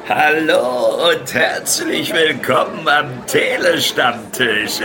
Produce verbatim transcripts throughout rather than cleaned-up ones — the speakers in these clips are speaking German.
Hallo und herzlich willkommen am Telestammtisch.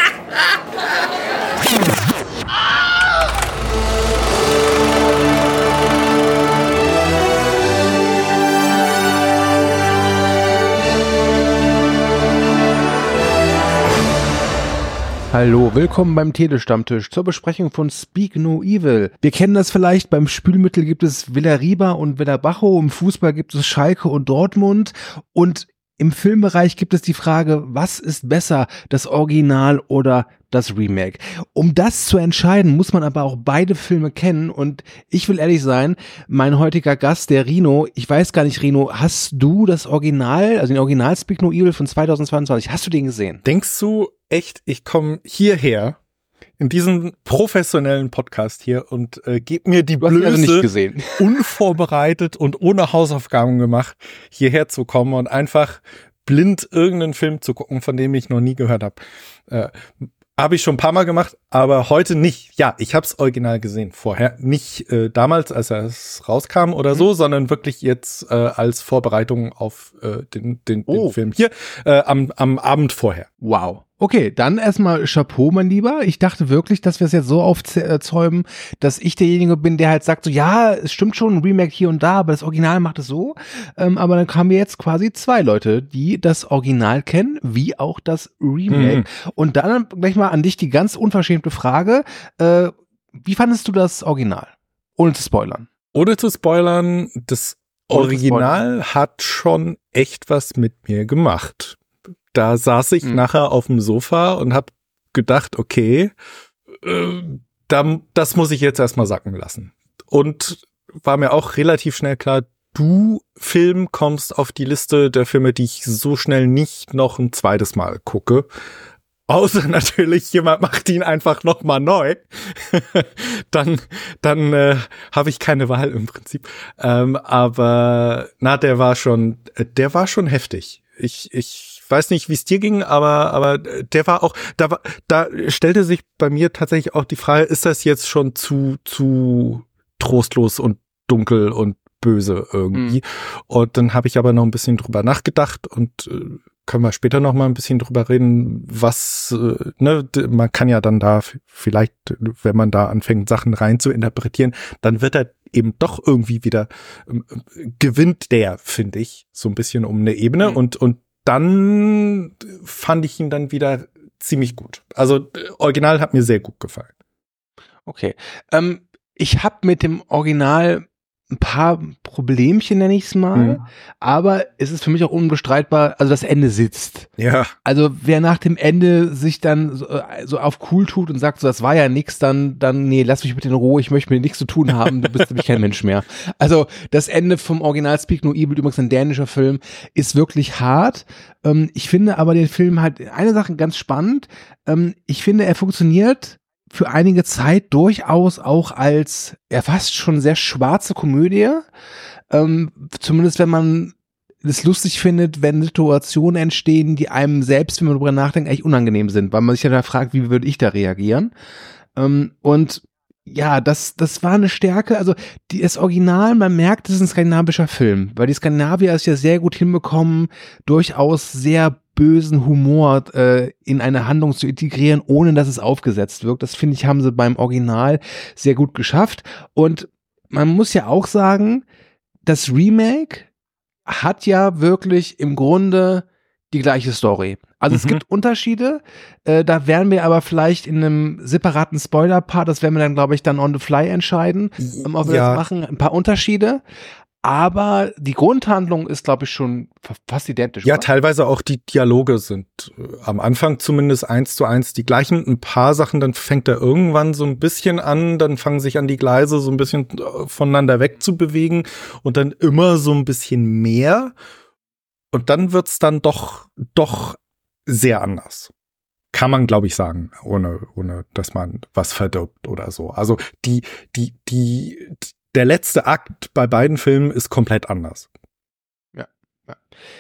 Hallo, willkommen beim Telestammtisch zur Besprechung von Speak No Evil. Wir kennen das vielleicht, beim Spülmittel gibt es Villa-Riba und Villa-Bajo, im Fußball gibt es Schalke und Dortmund und im Filmbereich gibt es die Frage, was ist besser, das Original oder das Remake? Um das zu entscheiden, muss man aber auch beide Filme kennen und ich will ehrlich sein, mein heutiger Gast, der Rino, ich weiß gar nicht, Rino, hast du das Original, also den Original Speak No Evil von zweitausendzweiundzwanzig, hast du den gesehen? Denkst du echt, ich komme hierher in diesen professionellen Podcast hier und äh, gebe mir die Blöße, also nicht gesehen, unvorbereitet und ohne Hausaufgaben gemacht, hierher zu kommen und einfach blind irgendeinen Film zu gucken, von dem ich noch nie gehört habe. Äh, Habe ich schon ein paar Mal gemacht, aber heute nicht. Ja, ich habe es original gesehen vorher. Nicht äh, damals, als es rauskam oder so, mhm. sondern wirklich jetzt äh, als Vorbereitung auf äh, den, den, oh. den Film hier äh, am, am Abend vorher. Wow. Okay, dann erstmal Chapeau, mein Lieber. Ich dachte wirklich, dass wir es jetzt so aufzäumen, dass ich derjenige bin, der halt sagt, so ja, es stimmt schon, ein Remake hier und da, aber das Original macht es so. Ähm, aber dann kamen jetzt quasi zwei Leute, die das Original kennen, wie auch das Remake. Mhm. Und dann gleich mal an dich die ganz unverschämte Frage, äh, wie fandest du das Original? Ohne zu spoilern. Ohne zu spoilern, das Original hat schon echt was mit mir gemacht. Da saß ich mhm. nachher auf dem Sofa und habe gedacht, okay, äh, da, das muss ich jetzt erstmal sacken lassen. Und war mir auch relativ schnell klar, du, Film, kommst auf die Liste der Filme, die ich so schnell nicht noch ein zweites Mal gucke. Außer natürlich, jemand macht ihn einfach noch mal neu. dann dann äh, habe ich keine Wahl im Prinzip. Ähm, aber na, der war schon, der war schon heftig. Ich ich weiß nicht, wie es dir ging, aber aber der war auch, da war, da stellte sich bei mir tatsächlich auch die Frage, ist das jetzt schon zu zu trostlos und dunkel und böse irgendwie? Mhm. Und dann habe ich aber noch ein bisschen drüber nachgedacht und äh, können wir später noch mal ein bisschen drüber reden, was, äh, ne, man kann ja dann da vielleicht, wenn man da anfängt, Sachen rein zu interpretieren, dann wird er eben doch irgendwie wieder, äh, gewinnt der, finde ich, so ein bisschen um eine Ebene mhm. und, und dann fand ich ihn dann wieder ziemlich gut. Also, Original hat mir sehr gut gefallen. Okay, ähm, ich habe mit dem Original ein paar Problemchen, nenne ich es mal, mhm. aber es ist für mich auch unbestreitbar, also das Ende sitzt. Ja. Also wer nach dem Ende sich dann so, so auf cool tut und sagt, so das war ja nix, dann, dann nee, lass mich bitte in Ruhe, ich möchte mit dir nichts zu tun haben, du bist nämlich kein Mensch mehr. Also das Ende vom Original Speak No Evil, übrigens ein dänischer Film, ist wirklich hart. Ähm, ich finde aber den Film halt, eine Sache ganz spannend, ähm, ich finde, er funktioniert für einige Zeit durchaus auch als ja fast schon sehr schwarze Komödie, ähm, zumindest wenn man es lustig findet, wenn Situationen entstehen, die einem selbst, wenn man darüber nachdenkt, eigentlich unangenehm sind, weil man sich ja da fragt, wie würde ich da reagieren? Ähm, und ja, das das war eine Stärke, also die, das Original, man merkt, es ist ein skandinavischer Film, weil die Skandinavier es ja sehr gut hinbekommen, durchaus sehr bösen Humor äh, in eine Handlung zu integrieren, ohne dass es aufgesetzt wirkt. Das, finde ich, haben sie beim Original sehr gut geschafft. Und man muss ja auch sagen, das Remake hat ja wirklich im Grunde die gleiche Story. Also mhm. es gibt Unterschiede, äh, da werden wir aber vielleicht in einem separaten Spoiler-Part, das werden wir dann, glaube ich, dann on the fly entscheiden, ähm, ob wir ja. das machen, ein paar Unterschiede. Aber die Grundhandlung ist, glaube ich, schon fast identisch. Ja, oder? Teilweise auch die Dialoge sind äh, am Anfang zumindest eins zu eins die gleichen. Ein paar Sachen, dann fängt er irgendwann so ein bisschen an, dann fangen sich an die Gleise so ein bisschen voneinander wegzubewegen und dann immer so ein bisschen mehr. Und dann wird's dann doch doch sehr anders. Kann man, glaube ich, sagen, ohne ohne dass man was verdirbt oder so. Also die die die der letzte Akt bei beiden Filmen ist komplett anders. Ja. ja.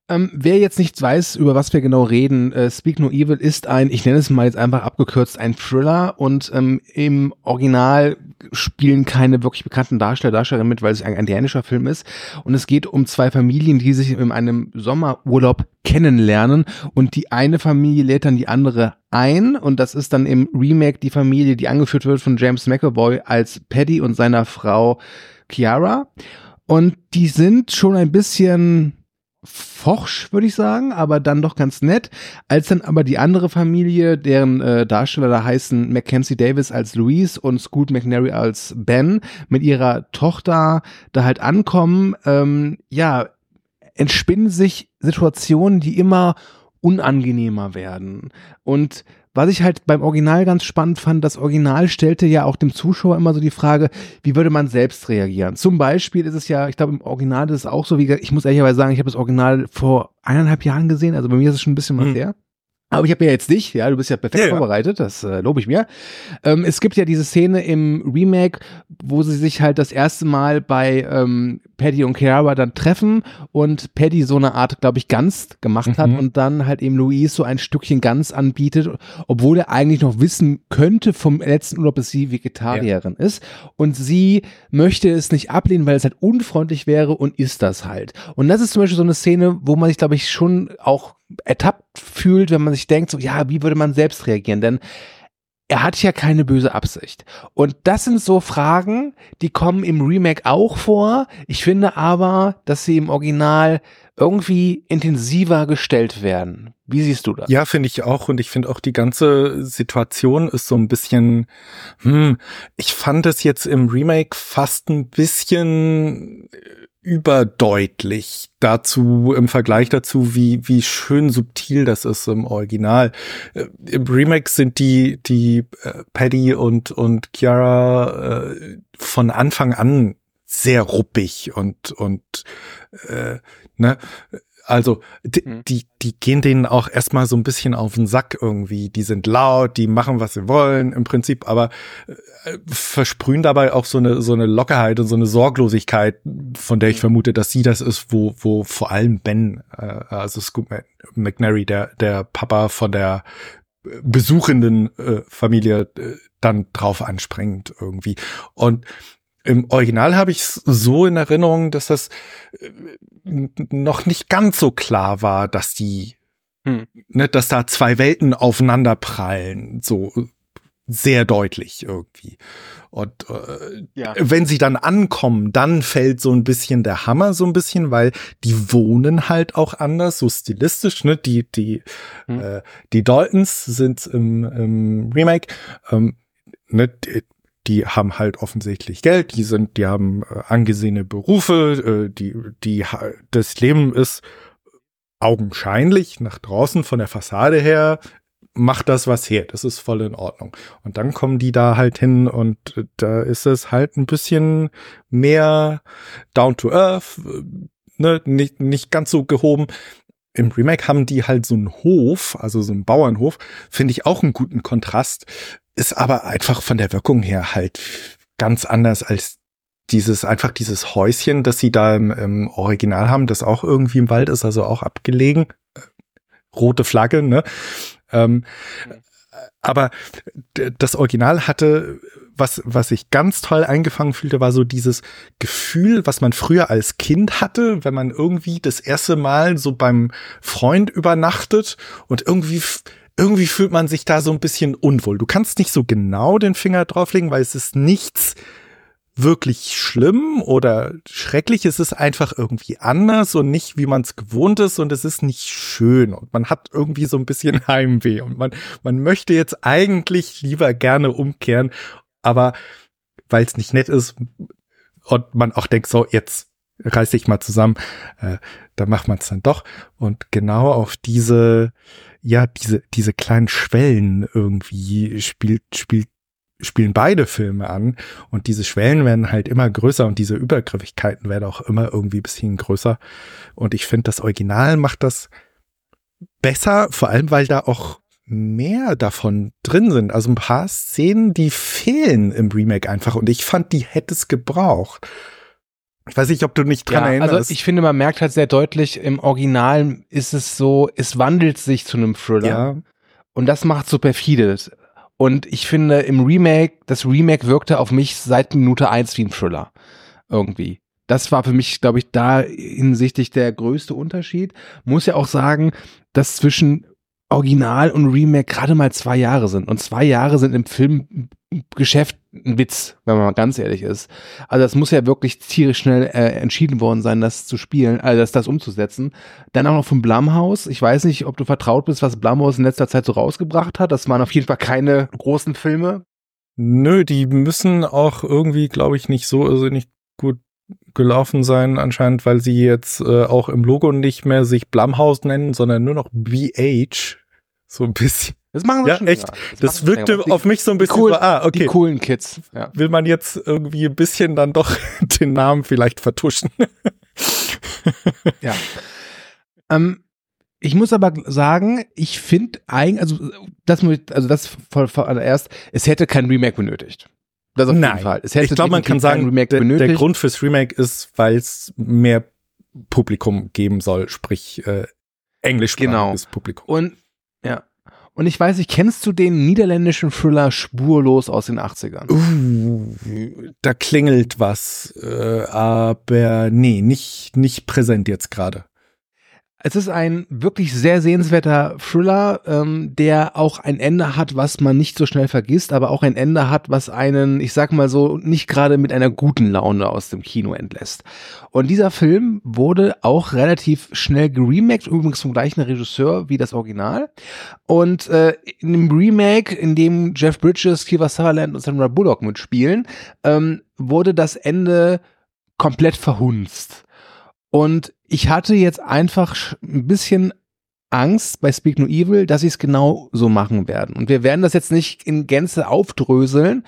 Ähm, wer jetzt nicht weiß, über was wir genau reden, äh, Speak No Evil ist ein, ich nenne es mal jetzt einfach abgekürzt, ein Thriller und ähm, im Original spielen keine wirklich bekannten Darsteller, Darstellerinnen mit, weil es ein, ein dänischer Film ist und es geht um zwei Familien, die sich in einem Sommerurlaub kennenlernen und die eine Familie lädt dann die andere ein und das ist dann im Remake die Familie, die angeführt wird von James McAvoy als Paddy und seiner Frau Chiara und die sind schon ein bisschen forsch, würde ich sagen, aber dann doch ganz nett. Als dann aber die andere Familie, deren äh, Darsteller da heißen Mackenzie Davis als Louise und Scoot McNairy als Ben, mit ihrer Tochter da halt ankommen, ähm, ja, entspinnen sich Situationen, die immer unangenehmer werden. Und was ich halt beim Original ganz spannend fand, das Original stellte ja auch dem Zuschauer immer so die Frage, wie würde man selbst reagieren? Zum Beispiel ist es ja, ich glaube im Original ist es auch so, wie ich muss ehrlicherweise sagen, ich habe das Original vor eineinhalb Jahren gesehen, also bei mir ist es schon ein bisschen was her. Aber ich habe ja jetzt dich, ja, du bist ja perfekt ja, vorbereitet, das äh, lobe ich mir. Ähm, es gibt ja diese Szene im Remake, wo sie sich halt das erste Mal bei ähm, Paddy und Chiara dann treffen und Paddy so eine Art, glaube ich, Gans gemacht mhm. hat und dann halt eben Louise so ein Stückchen Gans anbietet, obwohl er eigentlich noch wissen könnte vom letzten Urlaub, dass sie Vegetarierin ja. ist und sie möchte es nicht ablehnen, weil es halt unfreundlich wäre und ist das halt. Und das ist zum Beispiel so eine Szene, wo man sich, glaube ich, schon auch ertappt fühlt, wenn man sich denkt, so, ja, wie würde man selbst reagieren? Denn er hat ja keine böse Absicht. Und das sind so Fragen, die kommen im Remake auch vor. Ich finde aber, dass sie im Original irgendwie intensiver gestellt werden. Wie siehst du das? Ja, finde ich auch. Und ich finde auch, die ganze Situation ist so ein bisschen, hm, ich fand es jetzt im Remake fast ein bisschen überdeutlich dazu, im Vergleich dazu, wie, wie schön subtil das ist im Original. Äh, Im Remake sind die, die äh, Paddy und, und Chiara äh, von Anfang an sehr ruppig und, und, äh, ne, also, die, mhm. die, die gehen denen auch erstmal so ein bisschen auf den Sack irgendwie. Die sind laut, die machen, was sie wollen im Prinzip, aber äh, versprühen dabei auch so eine, so eine Lockerheit und so eine Sorglosigkeit, von der ich mhm. vermute, dass sie das ist, wo, wo vor allem Ben, äh, also Scoot McNairy, der, der Papa von der besuchenden äh, Familie, äh, dann drauf anspringt irgendwie. Und im Original habe ich es so in Erinnerung, dass das noch nicht ganz so klar war, dass die, hm. ne, dass da zwei Welten aufeinander prallen, so sehr deutlich irgendwie. Und äh, ja. wenn sie dann ankommen, dann fällt so ein bisschen der Hammer so ein bisschen, weil die wohnen halt auch anders, so stilistisch, ne? Die die hm. äh, die Daltons sind im, im Remake, ähm, ne? Die, Die haben halt offensichtlich Geld, die sind, die haben äh, angesehene Berufe, äh, die, die, das Leben ist augenscheinlich nach draußen von der Fassade her, macht das was her, das ist voll in Ordnung. Und dann kommen die da halt hin und äh, da ist es halt ein bisschen mehr down to earth, äh, ne, nicht, nicht ganz so gehoben. Im Remake haben die halt so einen Hof, also so einen Bauernhof, finde ich auch einen guten Kontrast. Ist aber einfach von der Wirkung her halt ganz anders als dieses, einfach dieses Häuschen, das sie da im, im Original haben, das auch irgendwie im Wald ist, also auch abgelegen. Rote Flagge, ne? Ähm, aber das Original hatte, was, was ich ganz toll eingefangen fühlte, war so dieses Gefühl, was man früher als Kind hatte, wenn man irgendwie das erste Mal so beim Freund übernachtet und irgendwie Irgendwie fühlt man sich da so ein bisschen unwohl. Du kannst nicht so genau den Finger drauflegen, weil es ist nichts wirklich schlimm oder schrecklich. Es ist einfach irgendwie anders und nicht, wie man es gewohnt ist und es ist nicht schön und man hat irgendwie so ein bisschen Heimweh und man, man möchte jetzt eigentlich lieber gerne umkehren, aber weil es nicht nett ist und man auch denkt, so jetzt reiß dich mal zusammen, äh, da macht man es dann doch. Und genau auf diese ja, diese, diese kleinen Schwellen irgendwie spielt, spielt, spielen beide Filme an und diese Schwellen werden halt immer größer und diese Übergriffigkeiten werden auch immer irgendwie ein bisschen größer und ich finde, das Original macht das besser, vor allem, weil da auch mehr davon drin sind. Also ein paar Szenen, die fehlen im Remake einfach und ich fand, die hätte es gebraucht. Ich weiß nicht, ob du nicht dran ja, erinnerst. Also ich finde, man merkt halt sehr deutlich, im Original ist es so, es wandelt sich zu einem Thriller. Ja. Und das macht so perfide. Und ich finde, im Remake, das Remake wirkte auf mich seit Minute eins wie ein Thriller. Irgendwie. Das war für mich, glaube ich, da hinsichtlich der größte Unterschied. Muss ja auch sagen, dass zwischen Original und Remake gerade mal zwei Jahre sind. Und zwei Jahre sind im Filmgeschäft ein Witz, wenn man mal ganz ehrlich ist. Also das muss ja wirklich tierisch schnell äh, entschieden worden sein, das zu spielen, also das, das umzusetzen. Dann auch noch von Blumhouse. Ich weiß nicht, ob du vertraut bist, was Blumhouse in letzter Zeit so rausgebracht hat. Das waren auf jeden Fall keine großen Filme. Nö, die müssen auch irgendwie, glaube ich, nicht so irrsinnig gut gelaufen sein anscheinend, weil sie jetzt äh, auch im Logo nicht mehr sich Blumhouse nennen, sondern nur noch B H. So ein bisschen. Das machen sie ja, schon. echt. Das, das wirkte die, auf mich so ein bisschen cool, so, ah, okay. Die coolen Kids. Ja. Will man jetzt irgendwie ein bisschen dann doch den Namen vielleicht vertuschen. ja. Ähm, ich muss aber sagen, ich finde eigentlich, also das, also das vorerst, es hätte kein Remake benötigt. Das auf Nein. jeden Fall. Es hätte ich glaube, man kann sagen, der, der Grund fürs Remake ist, weil es mehr Publikum geben soll, sprich äh, englischsprachiges genau. Publikum. Und ja. Und ich weiß nicht, kennst du den niederländischen Thriller Spurlos aus den achtzigern? Uh, da klingelt was, äh, aber nee, nicht, nicht präsent jetzt gerade. Es ist ein wirklich sehr sehenswerter Thriller, ähm, der auch ein Ende hat, was man nicht so schnell vergisst, aber auch ein Ende hat, was einen, ich sag mal so, nicht gerade mit einer guten Laune aus dem Kino entlässt. Und dieser Film wurde auch relativ schnell geremaked, übrigens vom gleichen Regisseur wie das Original. Und äh, in dem Remake, in dem Jeff Bridges, Kiefer Sutherland und Sandra Bullock mitspielen, ähm, wurde das Ende komplett verhunzt. Und ich hatte jetzt einfach ein bisschen Angst bei Speak No Evil, dass sie es genau so machen werden. Und wir werden das jetzt nicht in Gänze aufdröseln,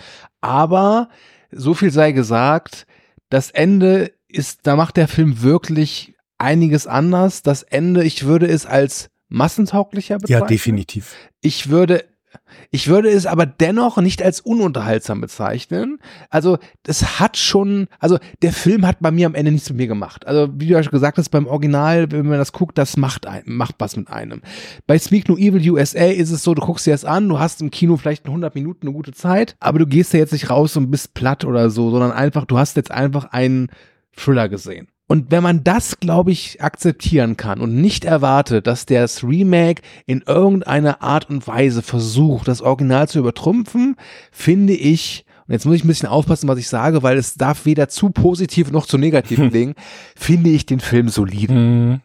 aber so viel sei gesagt, das Ende ist, da macht der Film wirklich einiges anders. Das Ende, ich würde es als massentauglicher bezeichnen. Ja, definitiv. Ich würde Ich würde es aber dennoch nicht als ununterhaltsam bezeichnen. Also das hat schon, also der Film hat bei mir am Ende nichts mit mir gemacht. Also wie du ja schon gesagt hast, beim Original, wenn man das guckt, das macht ein, macht was mit einem. Bei Speak No Evil U S A ist es so, du guckst dir das an, du hast im Kino vielleicht in hundert Minuten eine gute Zeit, aber du gehst ja jetzt nicht raus und bist platt oder so, sondern einfach, du hast jetzt einfach einen Thriller gesehen. Und wenn man das, glaube ich, akzeptieren kann und nicht erwartet, dass das Remake in irgendeiner Art und Weise versucht, das Original zu übertrumpfen, finde ich, und jetzt muss ich ein bisschen aufpassen, was ich sage, weil es darf weder zu positiv noch zu negativ klingen, finde ich den Film solide.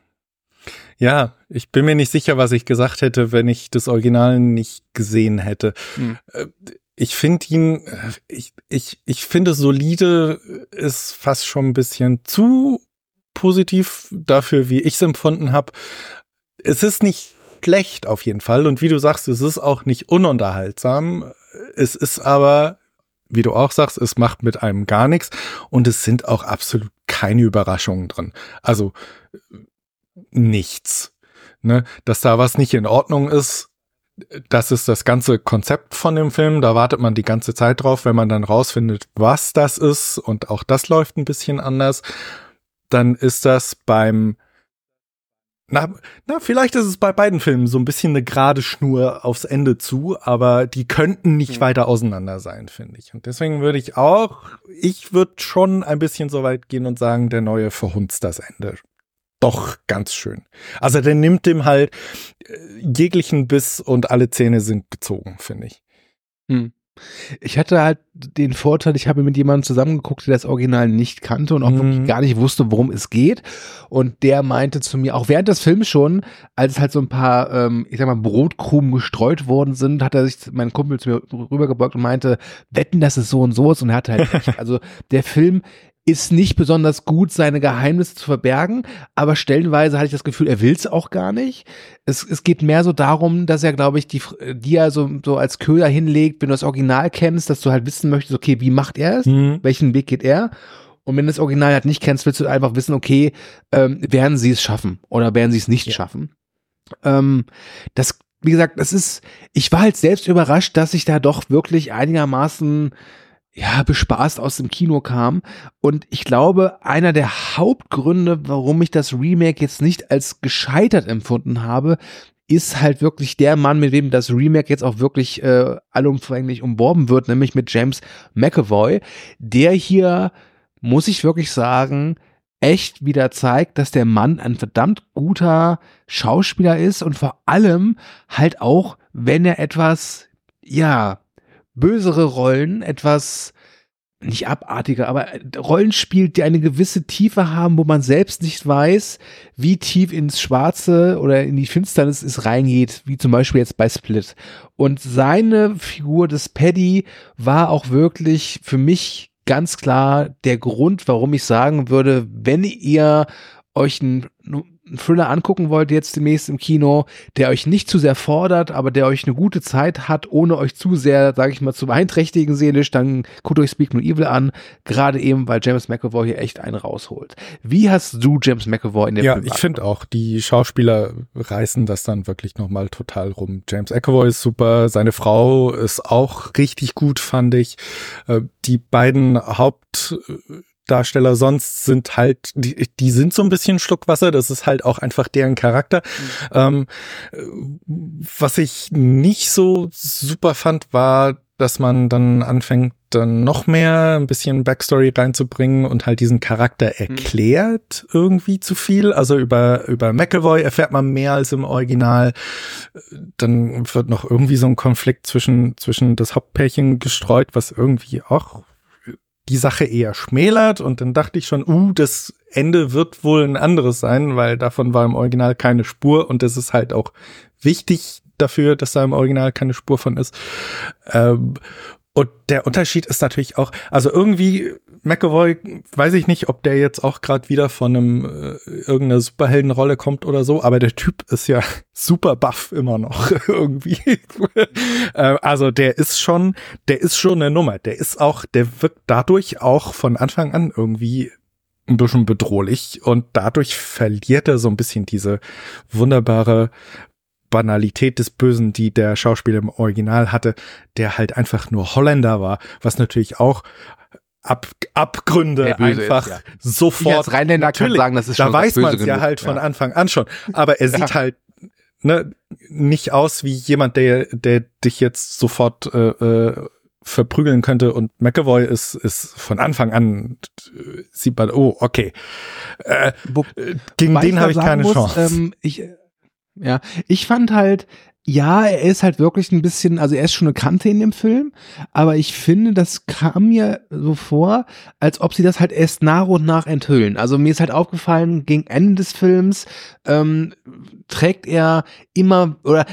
Ja, ich bin mir nicht sicher, was ich gesagt hätte, wenn ich das Original nicht gesehen hätte. Hm. Ich finde ihn, ich, ich, ich finde solide ist fast schon ein bisschen zu positiv dafür, wie ich es empfunden habe. Es ist nicht schlecht auf jeden Fall und wie du sagst, es ist auch nicht ununterhaltsam. Es ist aber, wie du auch sagst, es macht mit einem gar nichts und es sind auch absolut keine Überraschungen drin. Also nichts. Ne? Dass da was nicht in Ordnung ist, das ist das ganze Konzept von dem Film. Da wartet man die ganze Zeit drauf, wenn man dann rausfindet, was das ist und auch das läuft ein bisschen anders. Dann ist das beim, na, na, vielleicht ist es bei beiden Filmen so ein bisschen eine gerade Schnur aufs Ende zu, aber die könnten nicht mhm. weiter auseinander sein, finde ich. Und deswegen würde ich auch, ich würde schon ein bisschen so weit gehen und sagen, der Neue verhunzt das Ende. Doch ganz schön. Also der nimmt dem halt jeglichen Biss und alle Zähne sind gezogen, finde ich. Hm. Ich hatte halt den Vorteil, ich habe mit jemandem zusammengeguckt, der das Original nicht kannte und auch mhm. wirklich gar nicht wusste, worum es geht. Und der meinte zu mir, auch während des Films schon, als halt so ein paar, ähm, ich sag mal, Brotkrumen gestreut worden sind, hat er sich, mein Kumpel zu mir rübergebeugt und meinte, wetten, dass es so und so ist. Und er hatte halt recht. Also der Film ist nicht besonders gut, seine Geheimnisse zu verbergen, aber stellenweise hatte ich das Gefühl, er will es auch gar nicht. Es, es geht mehr so darum, dass er, glaube ich, die, die er so, so als Köder hinlegt, wenn du das Original kennst, dass du halt wissen möchtest, okay, wie macht er es? Mhm. Welchen Weg geht er? Und wenn du das Original halt nicht kennst, willst du einfach wissen, okay, ähm, werden sie es schaffen oder werden sie es nicht ja. schaffen? Ähm, das, wie gesagt, das ist, ich war halt selbst überrascht, dass ich da doch wirklich einigermaßen ja, bespaßt aus dem Kino kam. Und ich glaube, einer der Hauptgründe, warum ich das Remake jetzt nicht als gescheitert empfunden habe, ist halt wirklich der Mann, mit dem das Remake jetzt auch wirklich äh, allumfänglich umworben wird, nämlich mit James McAvoy, der hier, muss ich wirklich sagen, echt wieder zeigt, dass der Mann ein verdammt guter Schauspieler ist und vor allem halt auch, wenn er etwas, ja, bösere Rollen, etwas nicht abartiger, aber Rollen spielt, die eine gewisse Tiefe haben, wo man selbst nicht weiß, wie tief ins Schwarze oder in die Finsternis es reingeht, wie zum Beispiel jetzt bei Split. Und seine Figur des Paddy war auch wirklich für mich ganz klar der Grund, warum ich sagen würde, wenn ihr euch einen einen Thriller angucken wollt jetzt demnächst im Kino, der euch nicht zu sehr fordert, aber der euch eine gute Zeit hat, ohne euch zu sehr, sage ich mal, zu beeinträchtigen seelisch, dann guckt euch Speak No Evil an, gerade eben, weil James McAvoy hier echt einen rausholt. Wie hast du James McAvoy in der Ja, Film ich finde auch, die Schauspieler reißen das dann wirklich nochmal total rum. James McAvoy ist super, seine Frau ist auch richtig gut, fand ich. Die beiden Haupt Darsteller sonst sind halt, die, die sind so ein bisschen Schluckwasser, das ist halt auch einfach deren Charakter. Mhm. Ähm, was ich nicht so super fand, war, dass man dann anfängt, dann noch mehr ein bisschen Backstory reinzubringen und halt diesen Charakter erklärt mhm. irgendwie zu viel. Also über, über McAvoy erfährt man mehr als im Original. Dann wird noch irgendwie so ein Konflikt zwischen, zwischen das Hauptpärchen gestreut, was irgendwie auch die Sache eher schmälert, und dann dachte ich schon, uh, das Ende wird wohl ein anderes sein, weil davon war im Original keine Spur, und das ist halt auch wichtig dafür, dass da im Original keine Spur von ist. Ähm, und der Unterschied ist natürlich auch, also irgendwie McAvoy, weiß ich nicht, ob der jetzt auch gerade wieder von einem äh, irgendeiner Superheldenrolle kommt oder so, aber der Typ ist ja super buff immer noch irgendwie. äh, also der ist schon, der ist schon eine Nummer. Der ist auch, der wirkt dadurch auch von Anfang an irgendwie ein bisschen bedrohlich, und dadurch verliert er so ein bisschen diese wunderbare Banalität des Bösen, die der Schauspieler im Original hatte, der halt einfach nur Holländer war, was natürlich auch Ab, Abgründe einfach ist, ja. sofort. Ich als Rheinländer kann sagen, das ist schon da weiß man es ja genug. halt ja. von Anfang an schon. Aber er sieht ja. halt ne, nicht aus wie jemand, der der dich jetzt sofort äh, äh, verprügeln könnte. Und McAvoy ist ist von Anfang an äh, sieht man, oh okay, äh, Wo, gegen den habe ich keine muss, Chance. Ähm, ich Ja, ich fand halt, ja, er ist halt wirklich ein bisschen, also er ist schon eine Kante in dem Film, aber ich finde, das kam mir so vor, als ob sie das halt erst nach und nach enthüllen. Also mir ist halt aufgefallen, gegen Ende des Films ähm, trägt er immer, oder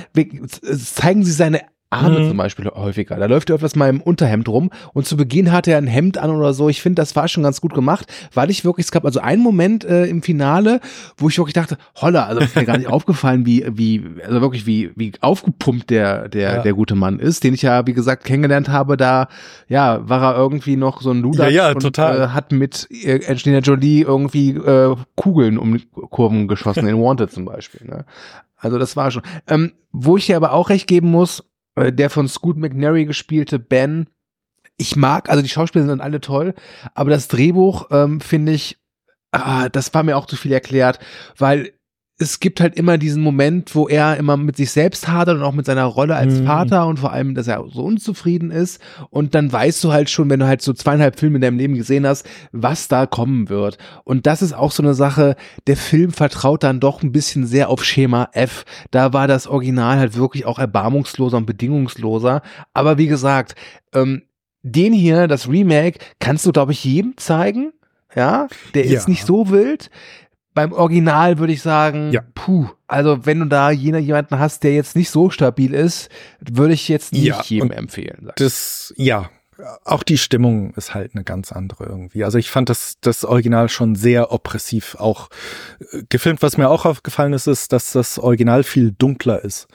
zeigen sie seine Arme mhm. zum Beispiel häufiger. Da läuft er öfters mal im Unterhemd rum, und zu Beginn hat er ein Hemd an oder so. Ich finde, das war schon ganz gut gemacht, weil ich wirklich, es gab also einen Moment äh, im Finale, wo ich wirklich dachte, holla, also ist mir gar nicht aufgefallen, wie, wie, also wirklich, wie, wie aufgepumpt der, der, ja. der gute Mann ist, den ich ja, wie gesagt, kennengelernt habe. Da, ja, war er irgendwie noch so ein Luder ja, ja, und total. Äh, hat mit äh, Angelina Jolie irgendwie äh, Kugeln um die Kurven geschossen, in Wanted zum Beispiel. Ne? Also das war schon. Ähm, wo ich dir aber auch recht geben muss, der von Scoot McNairy gespielte Ben, ich mag, also die Schauspieler sind alle toll, aber das Drehbuch ähm, finde ich, ah, das war mir auch zu viel erklärt, weil es gibt halt immer diesen Moment, wo er immer mit sich selbst hadert und auch mit seiner Rolle als mhm. Vater, und vor allem, dass er so unzufrieden ist, und dann weißt du halt schon, wenn du halt so zweieinhalb Filme in deinem Leben gesehen hast, was da kommen wird. Und das ist auch so eine Sache, der Film vertraut dann doch ein bisschen sehr auf Schema F. Da war das Original halt wirklich auch erbarmungsloser und bedingungsloser. Aber wie gesagt, ähm, den hier, das Remake, kannst du, glaube ich, jedem zeigen. Ja, der ja. ist nicht so wild. Beim Original würde ich sagen, ja. puh, also wenn du da jemanden hast, der jetzt nicht so stabil ist, würde ich jetzt nicht ja, jedem empfehlen. Das, ja, auch die Stimmung ist halt eine ganz andere irgendwie. Also ich fand das, das Original schon sehr oppressiv auch gefilmt. Was mir auch aufgefallen ist, ist, dass das Original viel dunkler ist.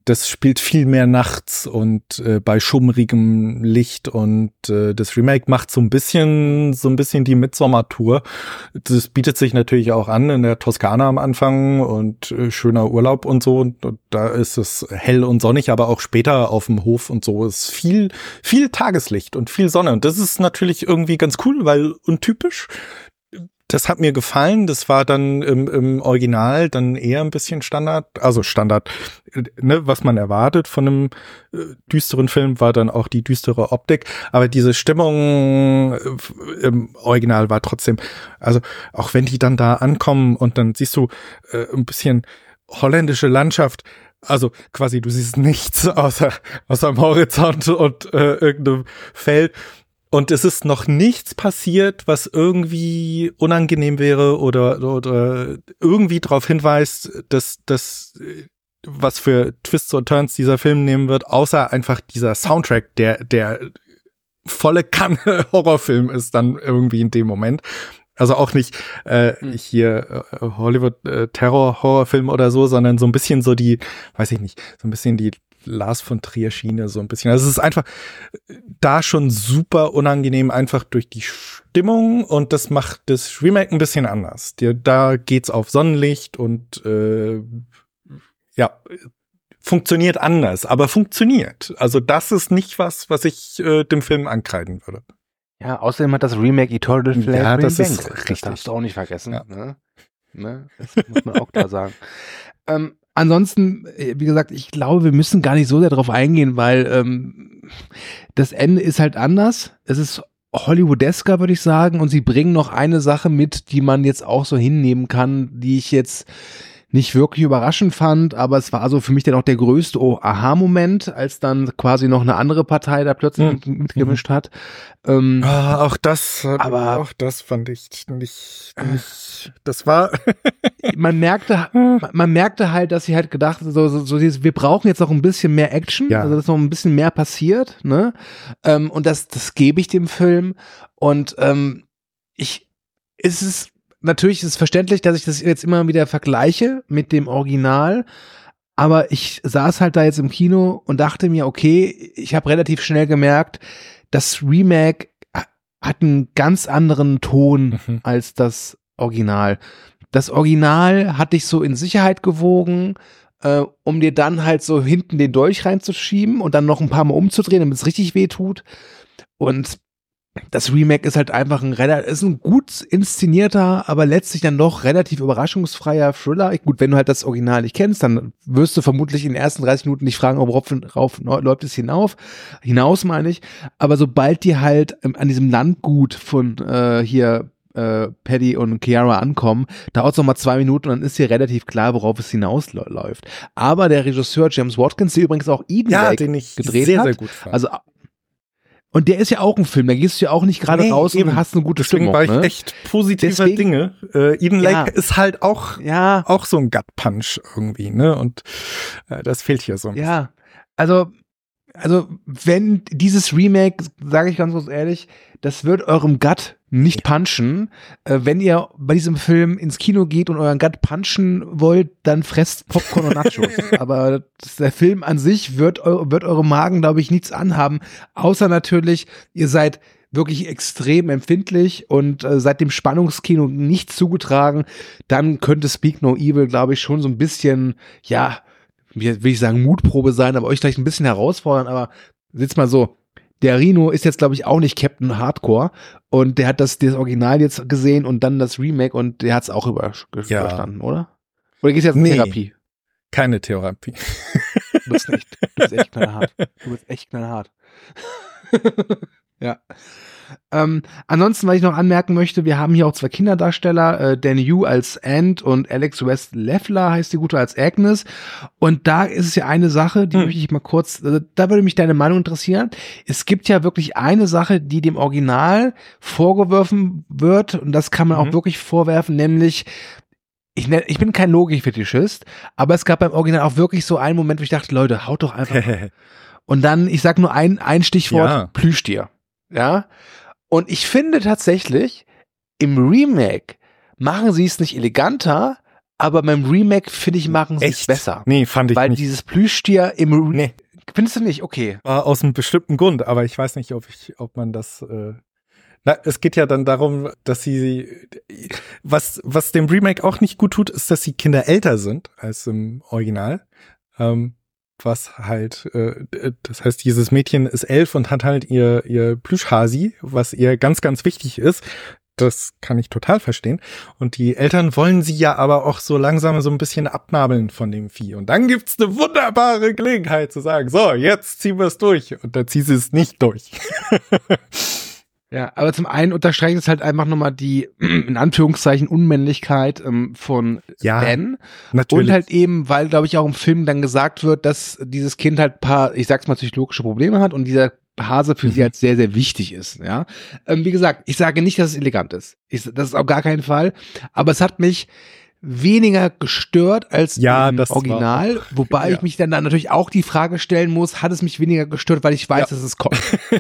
das spielt viel mehr nachts und äh, bei schummrigem Licht und äh, das Remake macht so ein bisschen so ein bisschen die Midsommar-Tour. Das bietet sich natürlich auch an in der Toskana am Anfang und äh, schöner Urlaub und so und, und da ist es hell und sonnig, aber auch später auf dem Hof und so ist viel viel Tageslicht und viel Sonne und das ist natürlich irgendwie ganz cool, weil untypisch. Das hat mir gefallen. Das war dann im, im Original dann eher ein bisschen Standard. Also Standard, ne, was man erwartet von einem äh, düsteren Film, war dann auch die düstere Optik. Aber diese Stimmung äh, im Original war trotzdem, also auch wenn die dann da ankommen und dann siehst du äh, ein bisschen holländische Landschaft. Also quasi, du siehst nichts außer, außer am Horizont und äh, irgendeinem Feld. Und es ist noch nichts passiert, was irgendwie unangenehm wäre oder, oder irgendwie darauf hinweist, dass das, was für Twists und Turns dieser Film nehmen wird, außer einfach dieser Soundtrack, der, der volle Kanne Horrorfilm ist dann irgendwie in dem Moment. Also auch nicht äh, hier äh, Hollywood äh, Terror-Horrorfilm oder so, sondern so ein bisschen so die, weiß ich nicht, so ein bisschen die Lars von Trier Schiene, so ein bisschen. Also es ist einfach da schon super unangenehm, einfach durch die Stimmung und das macht das Remake ein bisschen anders. Die, da geht's auf Sonnenlicht und äh, ja, funktioniert anders, aber funktioniert. Also das ist nicht was, was ich äh, dem Film ankreiden würde. Ja, außerdem hat das Remake Eternal Flame ja, das Bang. ist richtig. Das darfst du auch nicht vergessen. Ja. Ne? Ne? Das muss man auch klar sagen. Ähm, ansonsten, wie gesagt, ich glaube, wir müssen gar nicht so sehr darauf eingehen, weil ähm, das Ende ist halt anders. Es ist Hollywoodesker, würde ich sagen, und sie bringen noch eine Sache mit, die man jetzt auch so hinnehmen kann, die ich jetzt nicht wirklich überraschend fand, aber es war also für mich dann auch der größte oh, Aha-Moment, als dann quasi noch eine andere Partei da plötzlich mhm. mitgemischt hat. Ähm, ah, auch das, aber auch das fand ich nicht, nicht das war man merkte, man merkte halt, dass sie halt gedacht, so, so, so dieses, wir brauchen jetzt noch ein bisschen mehr Action, ja. also dass noch ein bisschen mehr passiert, ne? Ähm, und das, das gebe ich dem Film. Und ähm, ich, ist es natürlich ist es verständlich, dass ich das jetzt immer wieder vergleiche mit dem Original, aber ich saß halt da jetzt im Kino und dachte mir, okay, ich habe relativ schnell gemerkt, das Remake hat einen ganz anderen Ton mhm. als das Original. Das Original hat dich so in Sicherheit gewogen, äh, um dir dann halt so hinten den Dolch reinzuschieben und dann noch ein paar Mal umzudrehen, damit es richtig weh tut. Und das Remake ist halt einfach ein relativ, ist ein gut inszenierter, aber letztlich dann doch relativ überraschungsfreier Thriller. Gut, wenn du halt das Original nicht kennst, dann wirst du vermutlich in den ersten dreißig Minuten nicht fragen, ob rauf, rauf läuft es hinauf, hinaus meine ich. Aber sobald die halt ähm, an diesem Landgut von äh, hier äh, Paddy und Chiara ankommen, dauert es noch mal zwei Minuten und dann ist hier relativ klar, worauf es hinausläuft. Aber der Regisseur James Watkins, der übrigens auch Eden ja, Lake den ich gedreht sehr, hat, sehr gut fand. also und der ist ja auch ein Film, da gehst du ja auch nicht gerade nee, raus eben. Und hast eine gute Deswegen Stimmung. war ich ne? echt positiver Deswegen, Dinge. Äh, Eden Lake ja. ist halt auch, ja. auch so ein Gut-Punch irgendwie, ne? Und äh, das fehlt hier so ein bisschen. Ja, also, also wenn dieses Remake, sage ich ganz kurz ehrlich, das wird eurem Gut nicht punchen. Äh, wenn ihr bei diesem Film ins Kino geht und euren Gut punchen wollt, dann fresst Popcorn und Nachos. Aber das, der Film an sich wird, eu, wird eurem Magen, glaube ich, nichts anhaben. Außer natürlich, ihr seid wirklich extrem empfindlich und äh, seid dem Spannungskino nicht zugetragen. Dann könnte Speak No Evil, glaube ich, schon so ein bisschen, ja, wie will ich sagen, Mutprobe sein, aber euch vielleicht ein bisschen herausfordern. Aber sitzt mal so, der Rino ist jetzt, glaube ich, auch nicht Captain Hardcore und der hat das, das Original jetzt gesehen und dann das Remake und der hat es auch über, ja. überstanden, oder? Oder gehst du jetzt in nee, Therapie? Keine Therapie. Du bist nicht, du bist echt knallhart. Du bist echt knallhart. Ja. Ähm, ansonsten, was ich noch anmerken möchte, wir haben hier auch zwei Kinderdarsteller, äh, Dan Yu als Ant und Alex West Leffler heißt die Gute als Agnes. Und da ist es ja eine Sache, die hm. möchte ich mal kurz, äh, da würde mich deine Meinung interessieren. Es gibt ja wirklich eine Sache, die dem Original vorgeworfen wird, und das kann man mhm. auch wirklich vorwerfen, nämlich Ich, ne, ich bin kein Logikfetischist, aber es gab beim Original auch wirklich so einen Moment, wo ich dachte, Leute, haut doch einfach ab. Und dann, ich sag nur ein, ein Stichwort, ja. Plüschtier. Ja. Und ich finde tatsächlich, im Remake machen sie es nicht eleganter, aber beim Remake, finde ich, machen sie es Echt? besser. Nee, fand ich Weil nicht. dieses Plüschtier im Re- Nee. Findest du nicht? Okay. War aus einem bestimmten Grund, aber ich weiß nicht, ob ich, ob man das. Äh Na, es geht ja dann darum, dass sie was was dem Remake auch nicht gut tut, ist, dass die Kinder älter sind als im Original. Ähm, was halt, äh, das heißt, dieses Mädchen ist elf und hat halt ihr ihr Plüschhasi, was ihr ganz ganz wichtig ist. Das kann ich total verstehen. Und die Eltern wollen sie ja aber auch so langsam so ein bisschen abnabeln von dem Vieh. Und dann gibt's eine wunderbare Gelegenheit zu sagen, so, jetzt ziehen wir es durch. Und dann ziehen sie es nicht durch. Ja, aber zum einen unterstreicht es halt einfach nochmal die, in Anführungszeichen, Unmännlichkeit ähm, von Ja, Ben. natürlich. Und halt eben, weil, glaube ich, auch im Film dann gesagt wird, dass dieses Kind halt paar, ich sag's mal, psychologische Probleme hat und dieser Hase für Mhm. sie halt sehr, sehr wichtig ist, ja. Ähm, wie gesagt, ich sage nicht, dass es elegant ist. Ich, das ist auf gar keinen Fall. Aber es hat mich weniger gestört als Ja, im das war Original, auch- wobei ja. ich mich dann, dann natürlich auch die Frage stellen muss, hat es mich weniger gestört, weil ich weiß, Ja. dass es kommt.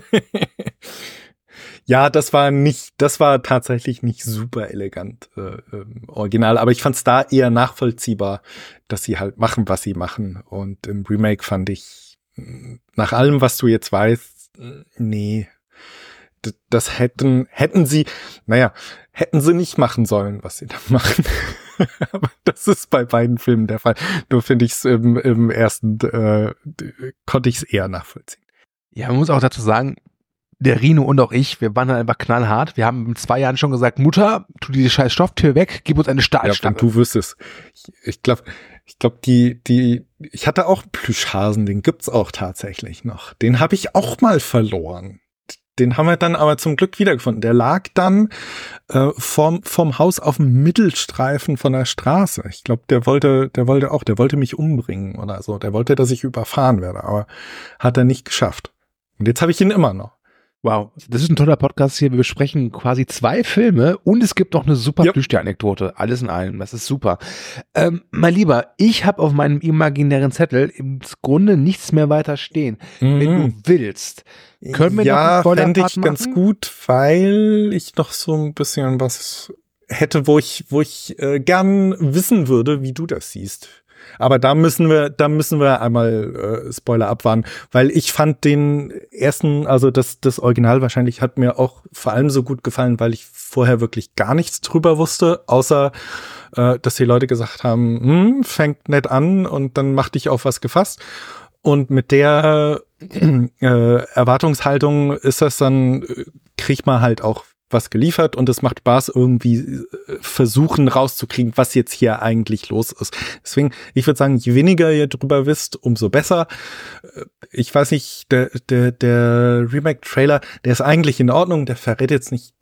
Ja, das war nicht, das war tatsächlich nicht super elegant äh, im Original, aber ich fand's da eher nachvollziehbar, dass sie halt machen, was sie machen. Und im Remake fand ich, mh, nach allem, was du jetzt weißt, mh, nee, D- das hätten, hätten sie, naja, hätten sie nicht machen sollen, was sie da machen. Aber das ist bei beiden Filmen der Fall. Nur finde ich es im, im ersten, äh, d- konnte ich es eher nachvollziehen. Ja, man muss auch dazu sagen, der Rino und auch ich, wir waren halt einfach knallhart. Wir haben in zwei Jahren schon gesagt, Mutter, tu diese scheiß Stofftür weg, gib uns eine Ja, Stahlstange. wenn du wüsstest. Ich, ich glaube, ich glaube, die, die, ich hatte auch einen Plüschhasen, den gibt's auch tatsächlich noch. Den habe ich auch mal verloren. Den haben wir dann aber zum Glück wiedergefunden. Der lag dann äh, vom, vom Haus auf dem Mittelstreifen von der Straße. Ich glaube, der wollte, der wollte auch, der wollte mich umbringen oder so. Der wollte, dass ich überfahren werde, aber hat er nicht geschafft. Und jetzt habe ich ihn immer noch. Wow, das ist ein toller Podcast hier. Wir besprechen quasi zwei Filme und es gibt noch eine super Ja. Plüschtier-Anekdote. Alles in allem, das ist super. Ähm, mein Lieber, ich habe auf meinem imaginären Zettel im Grunde nichts mehr weiter stehen. Wenn du willst, können wir noch einen ja, Spoiler-Part fände ich ganz machen? gut, weil ich noch so ein bisschen was hätte, wo ich, wo ich äh, gern wissen würde, wie du das siehst. Aber da müssen wir, da müssen wir einmal äh, Spoiler abwarten, weil ich fand den ersten, also das, das Original wahrscheinlich hat mir auch vor allem so gut gefallen, weil ich vorher wirklich gar nichts drüber wusste, außer äh, dass die Leute gesagt haben, hm, fängt nett an und dann mach dich auf was gefasst. Und mit der äh, Erwartungshaltung ist das dann, äh, kriegt man halt auch was geliefert und es macht Spaß, irgendwie äh, versuchen rauszukriegen, was jetzt hier eigentlich los ist. Deswegen, ich würde sagen, je weniger ihr drüber wisst, umso besser. Äh, Ich weiß nicht, der, der, der Remake-Trailer, der ist eigentlich in Ordnung, der verrät jetzt nicht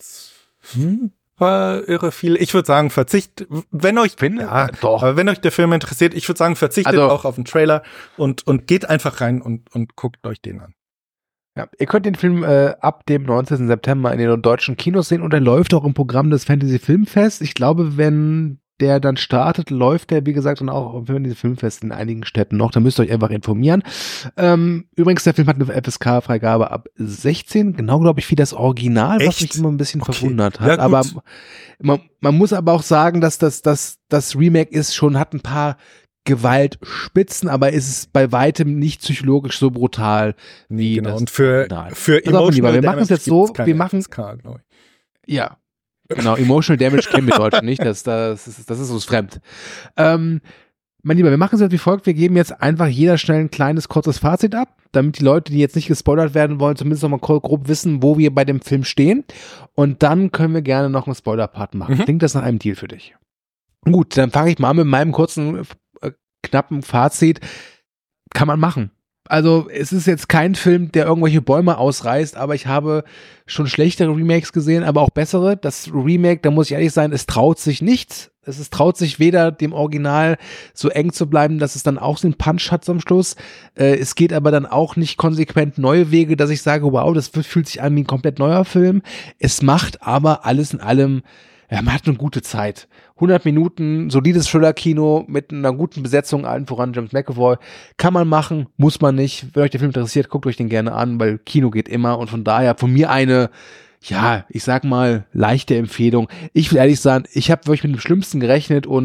super irre viel. Ich würde sagen, verzicht, wenn euch, Finde? ja, Doch. aber wenn euch der Film interessiert, ich würde sagen, verzichtet Also- auch auf den Trailer und, und geht einfach rein und, und guckt euch den an. Ja, ihr könnt den Film äh, ab dem neunzehnten September in den deutschen Kinos sehen und er läuft auch im Programm des Fantasy Filmfest. Ich glaube, wenn der dann startet, läuft der, wie gesagt, dann auch im Fantasy Filmfest in einigen Städten noch. Da müsst ihr euch einfach informieren. Ähm, übrigens, der Film hat eine F S K-Freigabe ab sechzehn, genau, glaube ich, wie das Original, was Echt? mich immer ein bisschen Okay. verwundert hat. Ja, gut. aber man, man muss aber auch sagen, dass das, das, das Remake ist schon, hat ein paar Gewaltspitzen, aber ist es bei weitem nicht psychologisch so brutal wie Genau. das Und für, Original. für Pass auf, mein Lieber, wir Emotional machen es jetzt Damage so, gibt's keine wir machen- F S K, glaub ich. Ja, genau. Emotional Damage kennen wir Deutschen nicht. Das, das, ist, das ist uns fremd. Ähm, mein Lieber, wir machen es jetzt wie folgt. Wir geben jetzt einfach jeder schnell ein kleines, kurzes Fazit ab, damit die Leute, die jetzt nicht gespoilert werden wollen, zumindest noch mal grob wissen, wo wir bei dem Film stehen. Und dann können wir gerne noch einen Spoiler-Part machen. Mhm. Klingt das nach einem Deal für dich? Gut, dann fange ich mal an mit meinem kurzen, äh, knappen Fazit. Kann man machen. Also es ist jetzt kein Film, der irgendwelche Bäume ausreißt, aber ich habe schon schlechtere Remakes gesehen, aber auch bessere. Das Remake, da muss ich ehrlich sein, es traut sich nichts. Es ist, traut sich weder dem Original so eng zu bleiben, dass es dann auch so einen Punch hat zum Schluss. Äh, es geht aber dann auch nicht konsequent neue Wege, dass ich sage, wow, das fühlt sich an wie ein komplett neuer Film. Es macht aber alles in allem, ja, man hat eine gute Zeit. hundert Minuten, solides Thriller-Kino mit einer guten Besetzung, allen voran James McAvoy. Kann man machen, muss man nicht. Wenn euch der Film interessiert, guckt euch den gerne an, weil Kino geht immer und von daher von mir eine, ja, ich sag mal, leichte Empfehlung. Ich will ehrlich sagen, ich habe wirklich mit dem Schlimmsten gerechnet und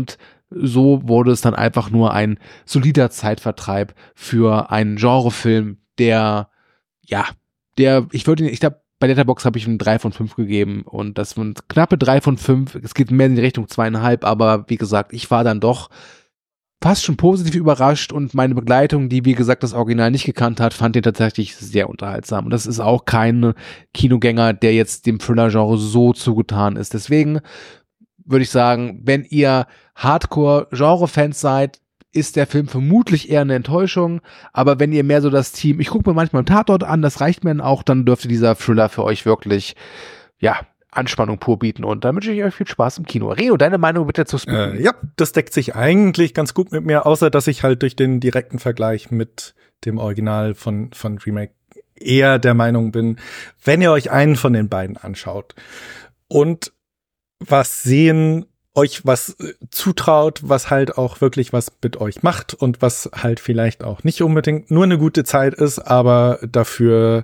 so wurde es dann einfach nur ein solider Zeitvertreib für einen Genrefilm, der, ja, der, ich würde, ich glaube, bei Letterboxd habe ich ihm drei von fünf gegeben und das sind knappe drei von fünf. Es geht mehr in die Richtung zweieinhalb, aber wie gesagt, ich war dann doch fast schon positiv überrascht und meine Begleitung, die wie gesagt das Original nicht gekannt hat, fand den tatsächlich sehr unterhaltsam. Und das ist auch kein Kinogänger, der jetzt dem Thriller-Genre so zugetan ist. Deswegen würde ich sagen, wenn ihr Hardcore-Genre-Fans seid, ist der Film vermutlich eher eine Enttäuschung, aber wenn ihr mehr so das Team, ich gucke mir manchmal einen Tatort an, das reicht mir dann auch, dann dürfte dieser Thriller für euch wirklich, ja, Anspannung pur bieten und dann wünsche ich euch viel Spaß im Kino. Reno, deine Meinung bitte zu Spooky? Äh, ja, das deckt sich eigentlich ganz gut mit mir, außer dass ich halt durch den direkten Vergleich mit dem Original von, von Remake eher der Meinung bin, wenn ihr euch einen von den beiden anschaut und was sehen, euch was äh, zutraut, was halt auch wirklich was mit euch macht und was halt vielleicht auch nicht unbedingt nur eine gute Zeit ist, aber dafür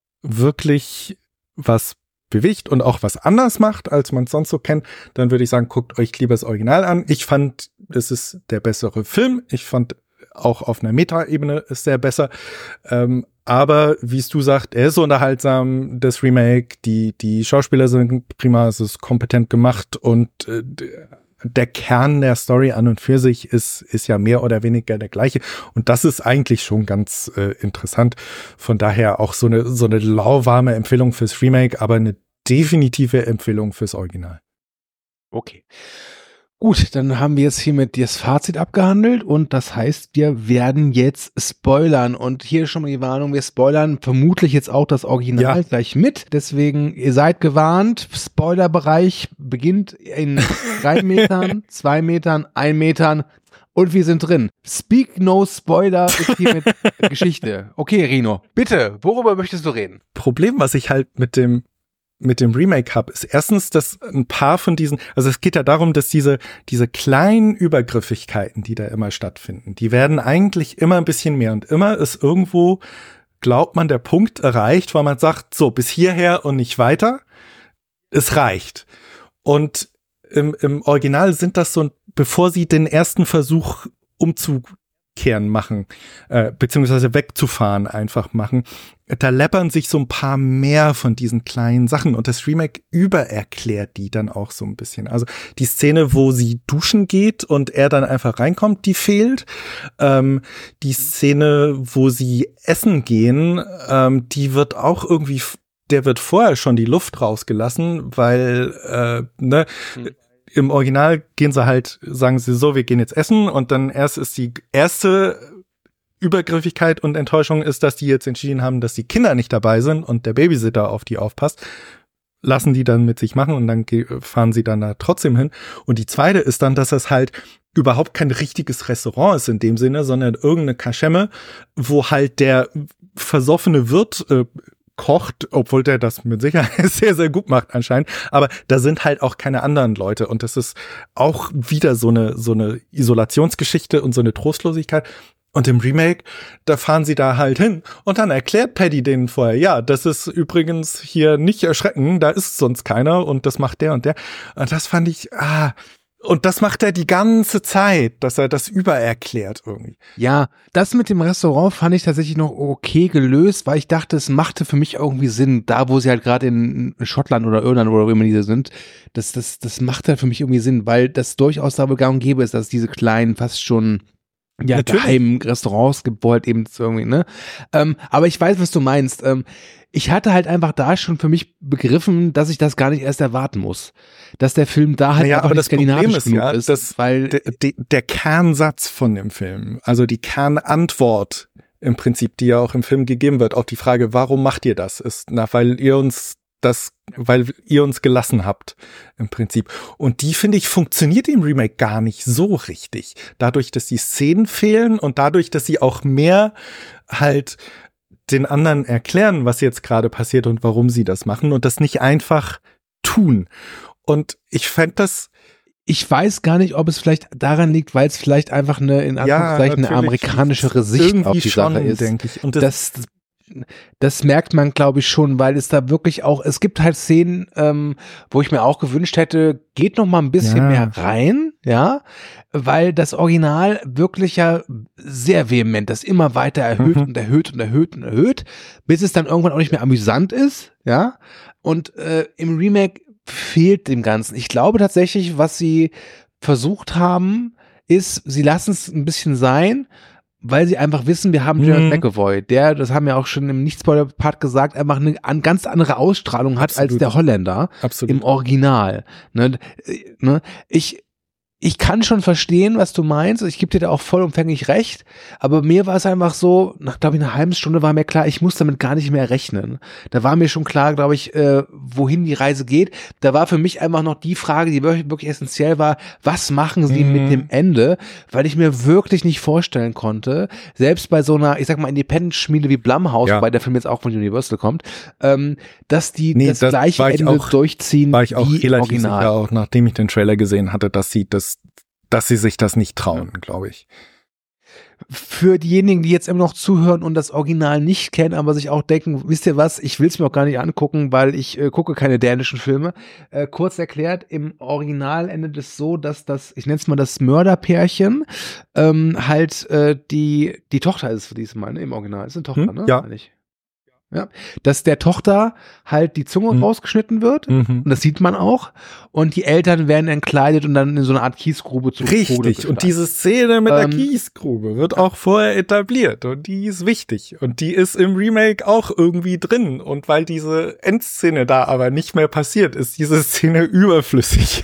wirklich was bewegt und auch was anders macht, als man es sonst so kennt, dann würde ich sagen, guckt euch lieber das Original an. Ich fand, es ist der bessere Film. Ich fand auch auf einer Meta-Ebene ist der besser. Ähm, aber wie es du sagst, er ist so unterhaltsam, das Remake, die die Schauspieler sind prima, es ist kompetent gemacht und äh, der Kern der Story an und für sich ist ist ja mehr oder weniger der gleiche und das ist eigentlich schon ganz äh, interessant. Von daher auch so eine so eine lauwarme Empfehlung fürs Remake, aber eine definitive Empfehlung fürs Original. Okay. Gut, dann haben wir jetzt hiermit das Fazit abgehandelt und das heißt, wir werden jetzt spoilern und hier schon mal die Warnung, wir spoilern vermutlich jetzt auch das Original ja. gleich mit, deswegen ihr seid gewarnt, Spoilerbereich beginnt in drei Metern, zwei Metern, ein Metern und wir sind drin. Speak no Spoiler ist hier mit Geschichte. Okay, Rino, bitte, worüber möchtest du reden? Problem, was ich halt mit dem mit dem Remake habe, ist erstens, dass ein paar von diesen, also es geht ja darum, dass diese diese kleinen Übergriffigkeiten, die da immer stattfinden, die werden eigentlich immer ein bisschen mehr und immer ist irgendwo, glaubt man, der Punkt erreicht, weil man sagt, so, bis hierher und nicht weiter, es reicht. Und im, im Original sind das so, bevor sie den ersten Versuch umzukehren machen, äh, beziehungsweise wegzufahren einfach machen, da läppern sich so ein paar mehr von diesen kleinen Sachen und das Remake übererklärt die dann auch so ein bisschen. Also die Szene, wo sie duschen geht und er dann einfach reinkommt, die fehlt. Ähm, die Szene, wo sie essen gehen, ähm, die wird auch irgendwie, der wird vorher schon die Luft rausgelassen, weil, äh, ne, hm. im Original gehen sie halt, sagen sie so, wir gehen jetzt essen und dann erst ist die erste Übergriffigkeit und Enttäuschung ist, dass die jetzt entschieden haben, dass die Kinder nicht dabei sind und der Babysitter auf die aufpasst, lassen die dann mit sich machen und dann fahren sie dann da trotzdem hin. Und die zweite ist dann, dass das halt überhaupt kein richtiges Restaurant ist in dem Sinne, sondern irgendeine Kaschemme, wo halt der versoffene Wirt äh, kocht, obwohl der das mit Sicherheit sehr, sehr gut macht anscheinend. Aber da sind halt auch keine anderen Leute und das ist auch wieder so eine, so eine Isolationsgeschichte und so eine Trostlosigkeit. Und im Remake, da fahren sie da halt hin und dann erklärt Paddy denen vorher, ja, das ist übrigens hier nicht erschrecken, da ist sonst keiner und das macht der und der. Und das fand ich, ah, und das macht er die ganze Zeit, dass er das übererklärt irgendwie. Ja, das mit dem Restaurant fand ich tatsächlich noch okay gelöst, weil ich dachte, es machte für mich irgendwie Sinn, da wo sie halt gerade in Schottland oder Irland oder wo immer diese sind, das, das, das macht halt für mich irgendwie Sinn, weil das durchaus da gang und gäbe ist, dass diese kleinen, fast schon ja, Natürlich. geheimen Restaurants gibt, wo halt eben irgendwie, ne? Ähm, aber ich weiß, was du meinst. Ähm, ich hatte halt einfach da schon für mich begriffen, dass ich das gar nicht erst erwarten muss. Dass der Film da halt naja, einfach aber nicht das Problem ist ja, ist, dass weil der, der, der Kernsatz von dem Film, also die Kernantwort im Prinzip, die ja auch im Film gegeben wird, auf die Frage, warum macht ihr das, ist, na, weil ihr uns das, weil ihr uns gelassen habt, im Prinzip. Und die, finde ich, funktioniert im Remake gar nicht so richtig. Dadurch, dass die Szenen fehlen und dadurch, dass sie auch mehr halt den anderen erklären, was jetzt gerade passiert und warum sie das machen und das nicht einfach tun. Und ich fände das Ich weiß gar nicht, ob es vielleicht daran liegt, weil es vielleicht einfach eine, in Anführungszeichen, ja, eine amerikanischere Sicht auf die schon, Sache ist. Denke ich. Und das, das, das Das merkt man, glaube ich, schon, weil es da wirklich auch, es gibt halt Szenen, ähm, wo ich mir auch gewünscht hätte, geht noch mal ein bisschen ja. mehr rein, ja. weil das Original wirklich ja sehr vehement das immer weiter erhöht mhm. und erhöht und erhöht und erhöht, bis es dann irgendwann auch nicht mehr amüsant ist, ja. Und äh, im Remake fehlt dem Ganzen. Ich glaube tatsächlich, was sie versucht haben, ist, sie lassen es ein bisschen sein, weil sie einfach wissen, wir haben Jared mhm. McAvoy, der, das haben wir auch schon im Nicht-Spoiler-Part gesagt, einfach eine an, ganz andere Ausstrahlung hat Absolut. als der Holländer Absolut. im Original. Ne, ne, ich Ich kann schon verstehen, was du meinst. Ich gebe dir da auch vollumfänglich recht. Aber mir war es einfach so, nach, glaube ich, einer halben Stunde war mir klar, ich muss damit gar nicht mehr rechnen. Da war mir schon klar, glaube ich, äh, wohin die Reise geht. Da war für mich einfach noch die Frage, die wirklich, wirklich essentiell war, was machen sie mhm. mit dem Ende? Weil ich mir wirklich nicht vorstellen konnte, selbst bei so einer, ich sag mal, Independent-Schmiede wie Blumhouse, ja. wobei der Film jetzt auch von Universal kommt, ähm, dass die nee, das, das gleiche Ende auch, durchziehen war ich auch wie relativ Original. Sicher, auch nachdem ich den Trailer gesehen hatte, dass sie das dass sie sich das nicht trauen, glaube ich. Für diejenigen, die jetzt immer noch zuhören und das Original nicht kennen, aber sich auch denken, wisst ihr was, ich will es mir auch gar nicht angucken, weil ich äh, gucke keine dänischen Filme. Äh, kurz erklärt, im Original endet es so, dass das, ich nenne es mal das Mörderpärchen, ähm, halt äh, die die Tochter ist für diesmal, ne, im Original. Ist eine Tochter, hm? ne? Ja. Nicht. Ja, dass der Tochter halt die Zunge mhm. rausgeschnitten wird mhm. und das sieht man auch und die Eltern werden entkleidet und dann in so eine Art Kiesgrube zu Richtig, und diese Szene mit ähm, der Kiesgrube wird auch vorher etabliert und die ist wichtig und die ist im Remake auch irgendwie drin und weil diese Endszene da aber nicht mehr passiert, ist diese Szene überflüssig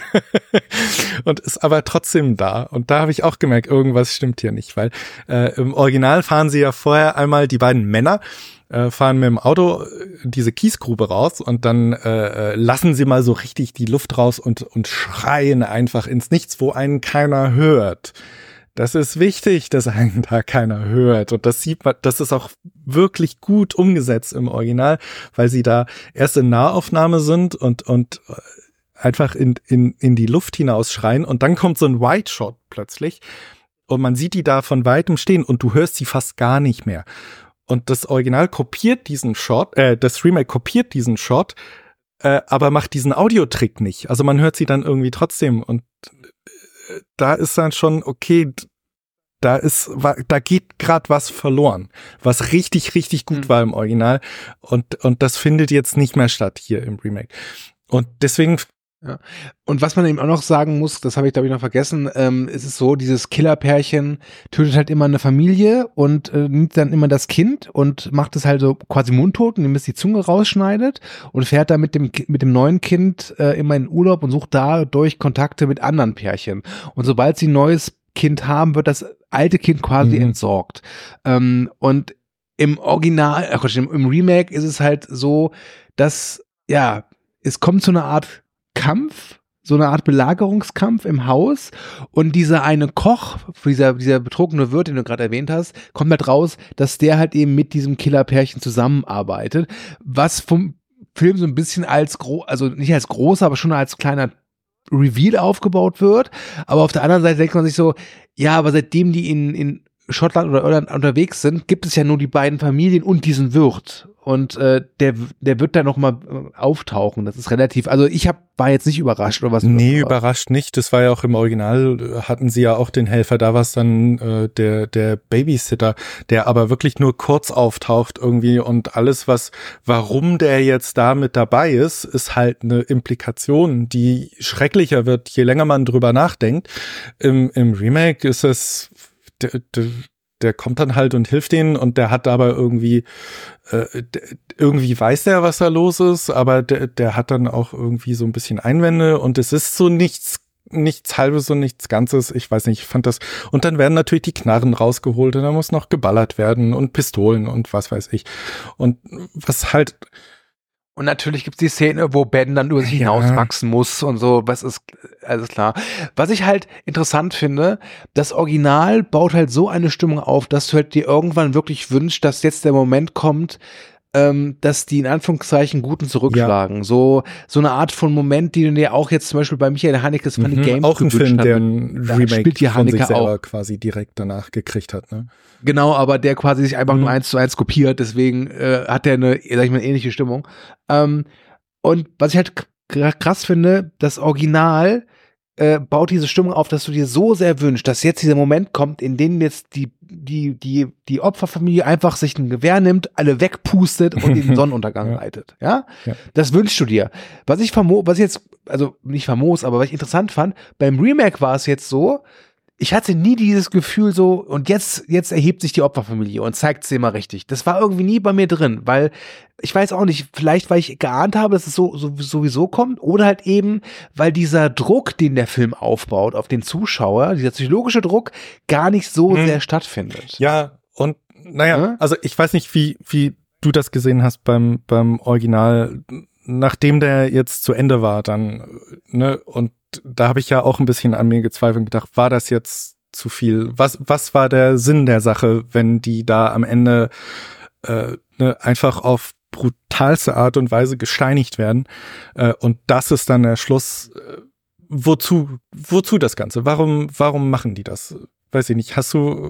und ist aber trotzdem da und da habe ich auch gemerkt, irgendwas stimmt hier nicht, weil äh, im Original fahren sie ja vorher einmal die beiden Männer Äh, fahren mit dem Auto diese Kiesgrube raus und dann äh, lassen sie mal so richtig die Luft raus und und schreien einfach ins Nichts, wo einen keiner hört. Das ist wichtig, dass einen da keiner hört und das sieht man, das ist auch wirklich gut umgesetzt im Original, weil sie da erst in Nahaufnahme sind und und einfach in in in die Luft hinaus schreien und dann kommt so ein Wide Shot plötzlich und man sieht die da von weitem stehen und du hörst sie fast gar nicht mehr. Und das Original kopiert diesen Shot, äh, das Remake kopiert diesen Shot, äh, aber macht diesen Audiotrick nicht. Also man hört sie dann irgendwie trotzdem. Und äh, da ist dann schon, okay, da ist, da geht gerade was verloren, was richtig, richtig gut mhm. war im Original. Und, und das findet jetzt nicht mehr statt hier im Remake. Und deswegen Ja. Und was man eben auch noch sagen muss, das habe ich glaube ich noch vergessen, ähm, es ist so, dieses Killerpärchen tötet halt immer eine Familie und äh, nimmt dann immer das Kind und macht es halt so quasi mundtot, indem es die Zunge rausschneidet und fährt dann mit dem mit dem neuen Kind äh, immer in den Urlaub und sucht dadurch Kontakte mit anderen Pärchen. Und sobald sie ein neues Kind haben, wird das alte Kind quasi mhm. entsorgt. Ähm, und im Original, äh, im, im Remake ist es halt so, dass, ja, es kommt zu einer Art Kampf, so eine Art Belagerungskampf im Haus und dieser eine Koch, dieser, dieser betrunkene Wirt, den du gerade erwähnt hast, kommt halt raus, dass der halt eben mit diesem Killerpärchen zusammenarbeitet, was vom Film so ein bisschen als gro, also nicht als großer, aber schon als kleiner Reveal aufgebaut wird, aber auf der anderen Seite denkt man sich so, ja, aber seitdem die in, in Schottland oder Irland unterwegs sind, gibt es ja nur die beiden Familien und diesen Wirt. Und äh, der der wird da noch mal äh, auftauchen. Das ist relativ, also ich hab, war jetzt nicht überrascht oder was. Nee, überrascht nicht. Das war ja auch im Original, hatten sie ja auch den Helfer. Da war es dann äh, der der Babysitter, der aber wirklich nur kurz auftaucht irgendwie. Und alles, was, warum der jetzt da mit dabei ist, ist halt eine Implikation, die schrecklicher wird, je länger man drüber nachdenkt. Im, im Remake ist es der, der, der kommt dann halt und hilft denen und der hat aber irgendwie, äh, der, irgendwie weiß der, was da los ist, aber der, der hat dann auch irgendwie so ein bisschen Einwände und es ist so nichts, nichts Halbes und nichts Ganzes, ich weiß nicht, ich fand das, und dann werden natürlich die Knarren rausgeholt und da muss noch geballert werden und Pistolen und was weiß ich. Und was halt, und natürlich gibt's die Szene, wo Ben dann über sich ja. hinauswachsen muss und so, was ist, alles klar. Was ich halt interessant finde, das Original baut halt so eine Stimmung auf, dass du halt dir irgendwann wirklich wünschst, dass jetzt der Moment kommt, ähm, dass die in Anführungszeichen Guten zurückschlagen. Ja. So so eine Art von Moment, die du dir auch jetzt zum Beispiel bei Michael Hanekes Funny mhm, Games auch ein Film, der ein Remake spielt die von sich selber auch quasi direkt danach gekriegt hat, ne? Genau, aber der quasi sich einfach mhm. nur eins zu eins kopiert, deswegen äh, hat der eine, sag ich mal, eine ähnliche Stimmung. Ähm, und was ich halt krass finde, das Original äh, baut diese Stimmung auf, dass du dir so sehr wünschst, dass jetzt dieser Moment kommt, in dem jetzt die, die, die, die Opferfamilie einfach sich ein Gewehr nimmt, alle wegpustet und den Sonnenuntergang ja. reitet. Ja? ja? Das wünschst du dir. Was ich famo, was ich jetzt, also nicht famos, aber was ich interessant fand, beim Remake war es jetzt so, ich hatte nie dieses Gefühl so, und jetzt, jetzt erhebt sich die Opferfamilie und zeigt sie immer richtig. Das war irgendwie nie bei mir drin, weil ich weiß auch nicht, vielleicht weil ich geahnt habe, dass es so, so sowieso kommt, oder halt eben, weil dieser Druck, den der Film aufbaut auf den Zuschauer, dieser psychologische Druck, gar nicht so hm. sehr stattfindet. Ja, und naja, ja? also ich weiß nicht, wie, wie du das gesehen hast beim, beim Original, nachdem der jetzt zu Ende war, dann, ne, und da habe ich ja auch ein bisschen an mir gezweifelt und gedacht, war das jetzt zu viel? Was, was war der Sinn der Sache, wenn die da am Ende äh, ne, einfach auf brutalste Art und Weise gesteinigt werden? Äh, und das ist dann der Schluss. Äh, wozu, wozu das Ganze? Warum, warum machen die das? Weiß ich nicht. Hast du,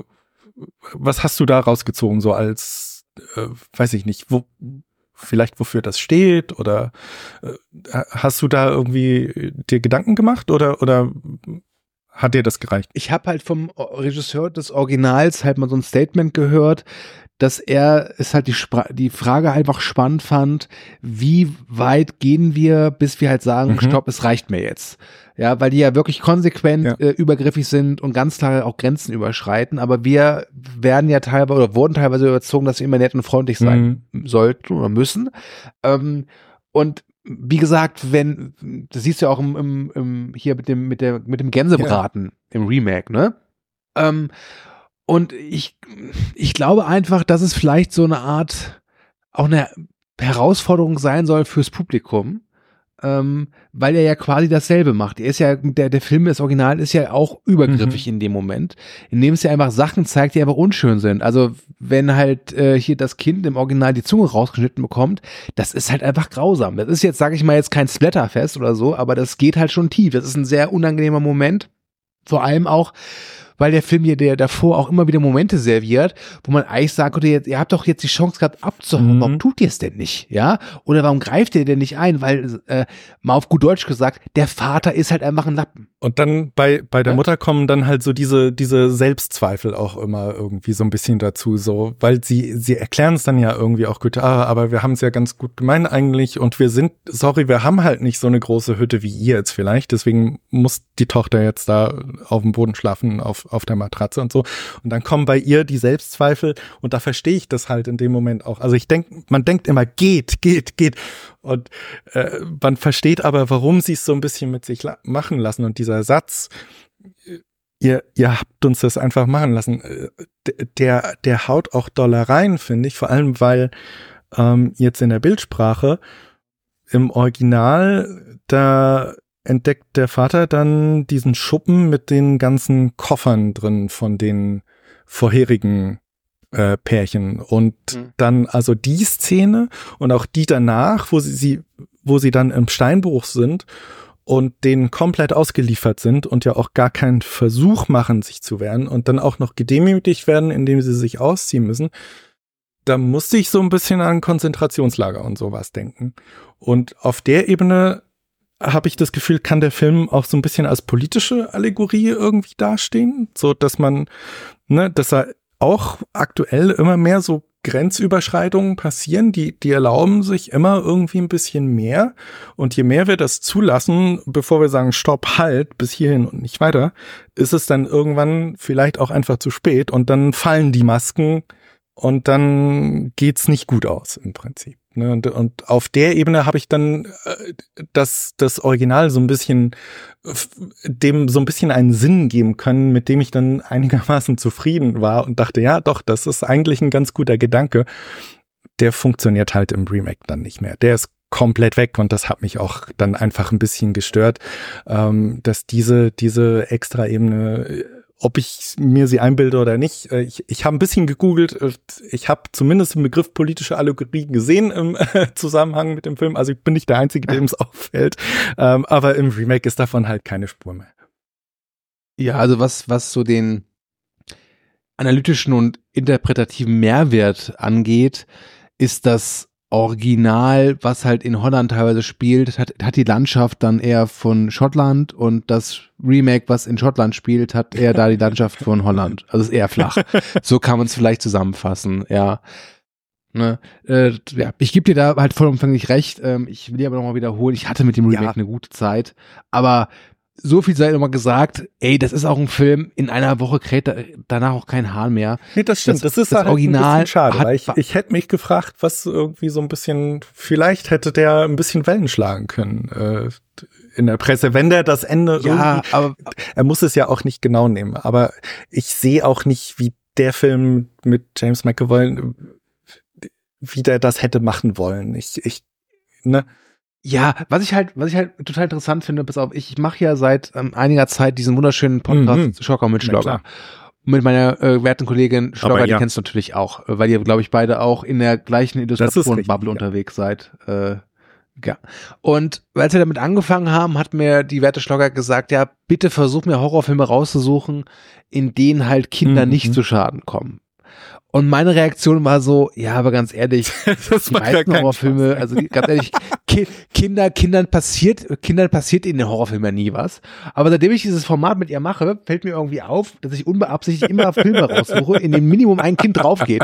was hast du da rausgezogen, so als, äh, weiß ich nicht, wo, vielleicht wofür das steht, oder äh, hast du da irgendwie dir Gedanken gemacht, oder oder hat dir das gereicht? Ich habe halt vom Regisseur des Originals halt mal so ein Statement gehört, dass er es halt die, Spra- die Frage einfach spannend fand, wie weit gehen wir, bis wir halt sagen, mhm. stopp, es reicht mir jetzt. Ja, weil die ja wirklich konsequent ja. äh, übergriffig sind und ganz klar auch Grenzen überschreiten, aber wir werden ja teilweise oder wurden teilweise überzogen, dass wir immer nett und freundlich sein mhm. sollten oder müssen. Ähm, und wie gesagt, wenn, das siehst du ja auch im, im, im hier mit dem, mit der, mit dem Gänsebraten ja. im Remake, ne? Ähm, und ich, ich glaube einfach, dass es vielleicht so eine Art, auch eine Herausforderung sein soll fürs Publikum, ähm, weil er ja quasi dasselbe macht. Er ist ja, der, der Film, das Original ist ja auch übergriffig mhm. in dem Moment, in dem es ja einfach Sachen zeigt, die einfach unschön sind. Also wenn halt äh, hier das Kind im Original die Zunge rausgeschnitten bekommt, das ist halt einfach grausam. Das ist jetzt, sage ich mal, jetzt kein Splatterfest oder so, aber das geht halt schon tief. Das ist ein sehr unangenehmer Moment. Vor allem auch, weil der Film hier, der davor auch immer wieder Momente serviert, wo man eigentlich sagt, okay, ihr habt doch jetzt die Chance gehabt abzuhauen, mhm. warum tut ihr es denn nicht, ja? Oder warum greift ihr denn nicht ein? Weil, äh, mal auf gut Deutsch gesagt, der Vater ist halt einfach ein Lappen. Und dann bei bei der ja? Mutter kommen dann halt so diese diese Selbstzweifel auch immer irgendwie so ein bisschen dazu, so, weil sie sie erklären es dann ja irgendwie auch gut, ah, aber wir haben es ja ganz gut gemeint eigentlich und wir sind, sorry, wir haben halt nicht so eine große Hütte wie ihr jetzt vielleicht, deswegen muss die Tochter jetzt da auf dem Boden schlafen, auf auf der Matratze und so. Und dann kommen bei ihr die Selbstzweifel und da verstehe ich das halt in dem Moment auch. Also ich denke, man denkt immer, geht, geht, geht. Und äh, man versteht aber, warum sie es so ein bisschen mit sich la- machen lassen. Und dieser Satz, ihr, ihr habt uns das einfach machen lassen, äh, der, der haut auch doll rein, finde ich. Vor allem, weil ähm, jetzt in der Bildsprache im Original, da entdeckt der Vater dann diesen Schuppen mit den ganzen Koffern drin von den vorherigen äh, Pärchen. Und mhm. dann also die Szene und auch die danach, wo sie, sie, wo sie dann im Steinbruch sind und denen komplett ausgeliefert sind und ja auch gar keinen Versuch machen, sich zu wehren und dann auch noch gedemütigt werden, indem sie sich ausziehen müssen. Da musste ich so ein bisschen an Konzentrationslager und sowas denken. Und auf der Ebene habe ich das Gefühl, kann der Film auch so ein bisschen als politische Allegorie irgendwie dastehen, so dass man, ne, dass er auch aktuell immer mehr so Grenzüberschreitungen passieren, die, die erlauben sich immer irgendwie ein bisschen mehr. Und je mehr wir das zulassen, bevor wir sagen, stopp, halt, bis hierhin und nicht weiter, ist es dann irgendwann vielleicht auch einfach zu spät und dann fallen die Masken und dann geht's nicht gut aus im Prinzip. Ne, und, und auf der Ebene habe ich dann äh, das, das Original so ein bisschen, dem so ein bisschen einen Sinn geben können, mit dem ich dann einigermaßen zufrieden war und dachte, ja doch, das ist eigentlich ein ganz guter Gedanke. Der funktioniert halt im Remake dann nicht mehr. Der ist komplett weg und das hat mich auch dann einfach ein bisschen gestört, ähm, dass diese, diese Extra-Ebene, ob ich mir sie einbilde oder nicht. Ich, ich habe ein bisschen gegoogelt. Ich habe zumindest den Begriff politische Allegorie gesehen im äh, Zusammenhang mit dem Film. Also ich bin nicht der Einzige, dem es auffällt. Ähm, aber im Remake ist davon halt keine Spur mehr. Ja, also was, was so den analytischen und interpretativen Mehrwert angeht, ist das Original, was halt in Holland teilweise spielt, hat, hat die Landschaft dann eher von Schottland und das Remake, was in Schottland spielt, hat eher da die Landschaft von Holland. Also ist eher flach. So kann man es vielleicht zusammenfassen, ja. Ne, äh, ja, ich gebe dir da halt vollumfänglich recht. Ähm, ich will dir aber nochmal wiederholen, ich hatte mit dem Remake ja. eine gute Zeit, aber so viel sei nochmal gesagt, ey, das ist auch ein Film, in einer Woche kräht da, danach auch kein Hahn mehr. Nee, das stimmt, das, das ist das halt Original ein bisschen schade, weil ich, ich hätte mich gefragt, was irgendwie so ein bisschen, vielleicht hätte der ein bisschen Wellen schlagen können äh, in der Presse, wenn der das Ende ja, aber er muss es ja auch nicht genau nehmen, aber ich sehe auch nicht, wie der Film mit James McAvoy, wie der das hätte machen wollen. Ich, ich, ne? Ja, was ich halt, was ich halt total interessant finde, pass auf, ich mache ja seit ähm, einiger Zeit diesen wunderschönen Podcast mhm. Schocker mit Schlogger. Mit meiner äh, werten Kollegin Schlogger, ja. die kennst du natürlich auch, weil ihr, glaube ich, beide auch in der gleichen Illustration-Bubble ja. unterwegs seid. Äh, ja. Und als wir damit angefangen haben, hat mir die werte Schlogger gesagt, ja, bitte versuch mir Horrorfilme rauszusuchen, in denen halt Kinder mhm. nicht zu Schaden kommen. Und meine Reaktion war so, ja, aber ganz ehrlich, das die meisten Horrorfilme, Spaß. also ganz ehrlich, Ki- Kinder, Kindern passiert, Kindern passiert in den Horrorfilmen nie was. Aber seitdem ich dieses Format mit ihr mache, fällt mir irgendwie auf, dass ich unbeabsichtigt immer Filme raussuche, in denen Minimum ein Kind draufgeht.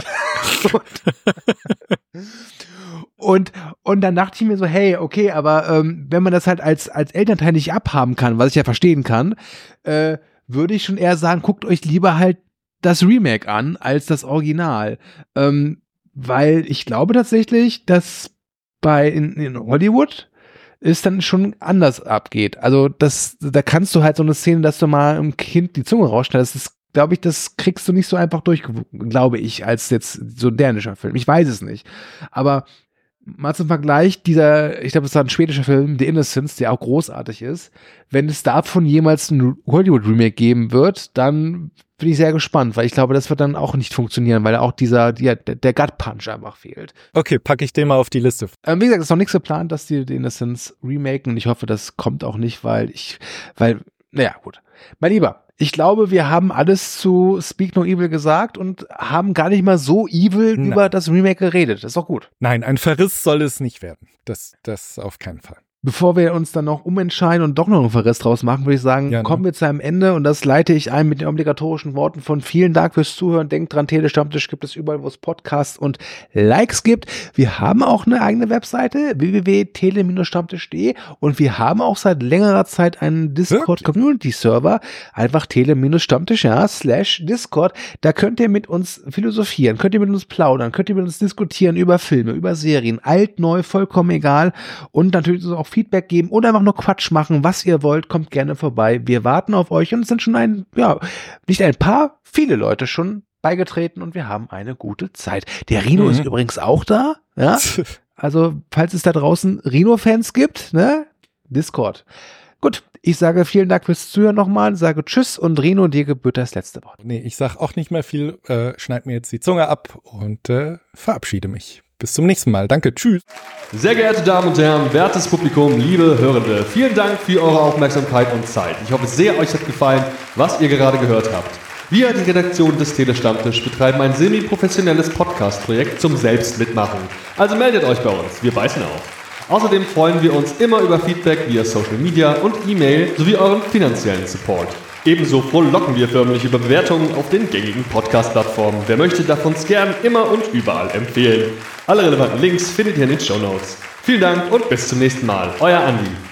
Und, und dann dachte ich mir so, hey, okay, aber ähm, wenn man das halt als, als Elternteil nicht abhaben kann, was ich ja verstehen kann, äh, würde ich schon eher sagen, guckt euch lieber halt das Remake an als das Original, ähm, weil ich glaube tatsächlich, dass bei in, in Hollywood es dann schon anders abgeht. Also das, da kannst du halt so eine Szene, dass du mal einem Kind die Zunge rausschneidest, das glaube ich, das kriegst du nicht so einfach durch, glaube ich, als jetzt so ein dänischer Film. Ich weiß es nicht, aber mal zum Vergleich, dieser, ich glaube, es war ein schwedischer Film, The Innocents, der auch großartig ist. Wenn es davon jemals ein Hollywood-Remake geben wird, dann bin ich sehr gespannt, weil ich glaube, das wird dann auch nicht funktionieren, weil auch dieser, der, der Gut-Punch einfach fehlt. Okay, packe ich den mal auf die Liste. Ähm, wie gesagt, es ist noch nichts geplant, dass die The Innocents remaken und ich hoffe, das kommt auch nicht, weil ich, weil, naja, gut. Mein Lieber, ich glaube, wir haben alles zu Speak No Evil gesagt und haben gar nicht mal so evil Nein. über das Remake geredet. Das ist doch gut. Nein, ein Verriss soll es nicht werden. Das, das auf keinen Fall. Bevor wir uns dann noch umentscheiden und doch noch einen Verriss draus machen, würde ich sagen, ja, ne? kommen wir zu einem Ende und das leite ich ein mit den obligatorischen Worten von vielen Dank fürs Zuhören. Denkt dran, Telestammtisch gibt es überall, wo es Podcasts und Likes gibt. Wir haben auch eine eigene Webseite, w w w punkt tele stammtisch punkt de und wir haben auch seit längerer Zeit einen Discord-Community-Server, einfach tele-stammtisch, ja, slash Discord. Da könnt ihr mit uns philosophieren, könnt ihr mit uns plaudern, könnt ihr mit uns diskutieren über Filme, über Serien, alt, neu, vollkommen egal und natürlich auch Feedback geben oder einfach nur Quatsch machen, was ihr wollt, kommt gerne vorbei. Wir warten auf euch und es sind schon ein, ja, nicht ein paar, viele Leute schon beigetreten und wir haben eine gute Zeit. Der Rino mhm. ist übrigens auch da, ja. Also, falls es da draußen Rino-Fans gibt, ne, Discord. Gut, ich sage vielen Dank fürs Zuhören nochmal, sage Tschüss und Rino, dir gebührt das letzte Wort. Nee, ich sag auch nicht mehr viel, äh, schneid mir jetzt die Zunge ab und äh, verabschiede mich. Bis zum nächsten Mal. Danke, tschüss. Sehr geehrte Damen und Herren, wertes Publikum, liebe Hörende, vielen Dank für eure Aufmerksamkeit und Zeit. Ich hoffe sehr, euch hat gefallen, was ihr gerade gehört habt. Wir, die Redaktion des Telestammtisch, betreiben ein semi-professionelles Podcast-Projekt zum Selbstmitmachen. Also meldet euch bei uns, wir beißen auf. Außerdem freuen wir uns immer über Feedback via Social Media und E-Mail sowie euren finanziellen Support. Ebenso frohlocken wir förmlich über Bewertungen auf den gängigen Podcast-Plattformen. Wer möchte, darf uns gern immer und überall empfehlen. Alle relevanten Links findet ihr in den Shownotes. Vielen Dank und bis zum nächsten Mal. Euer Andi.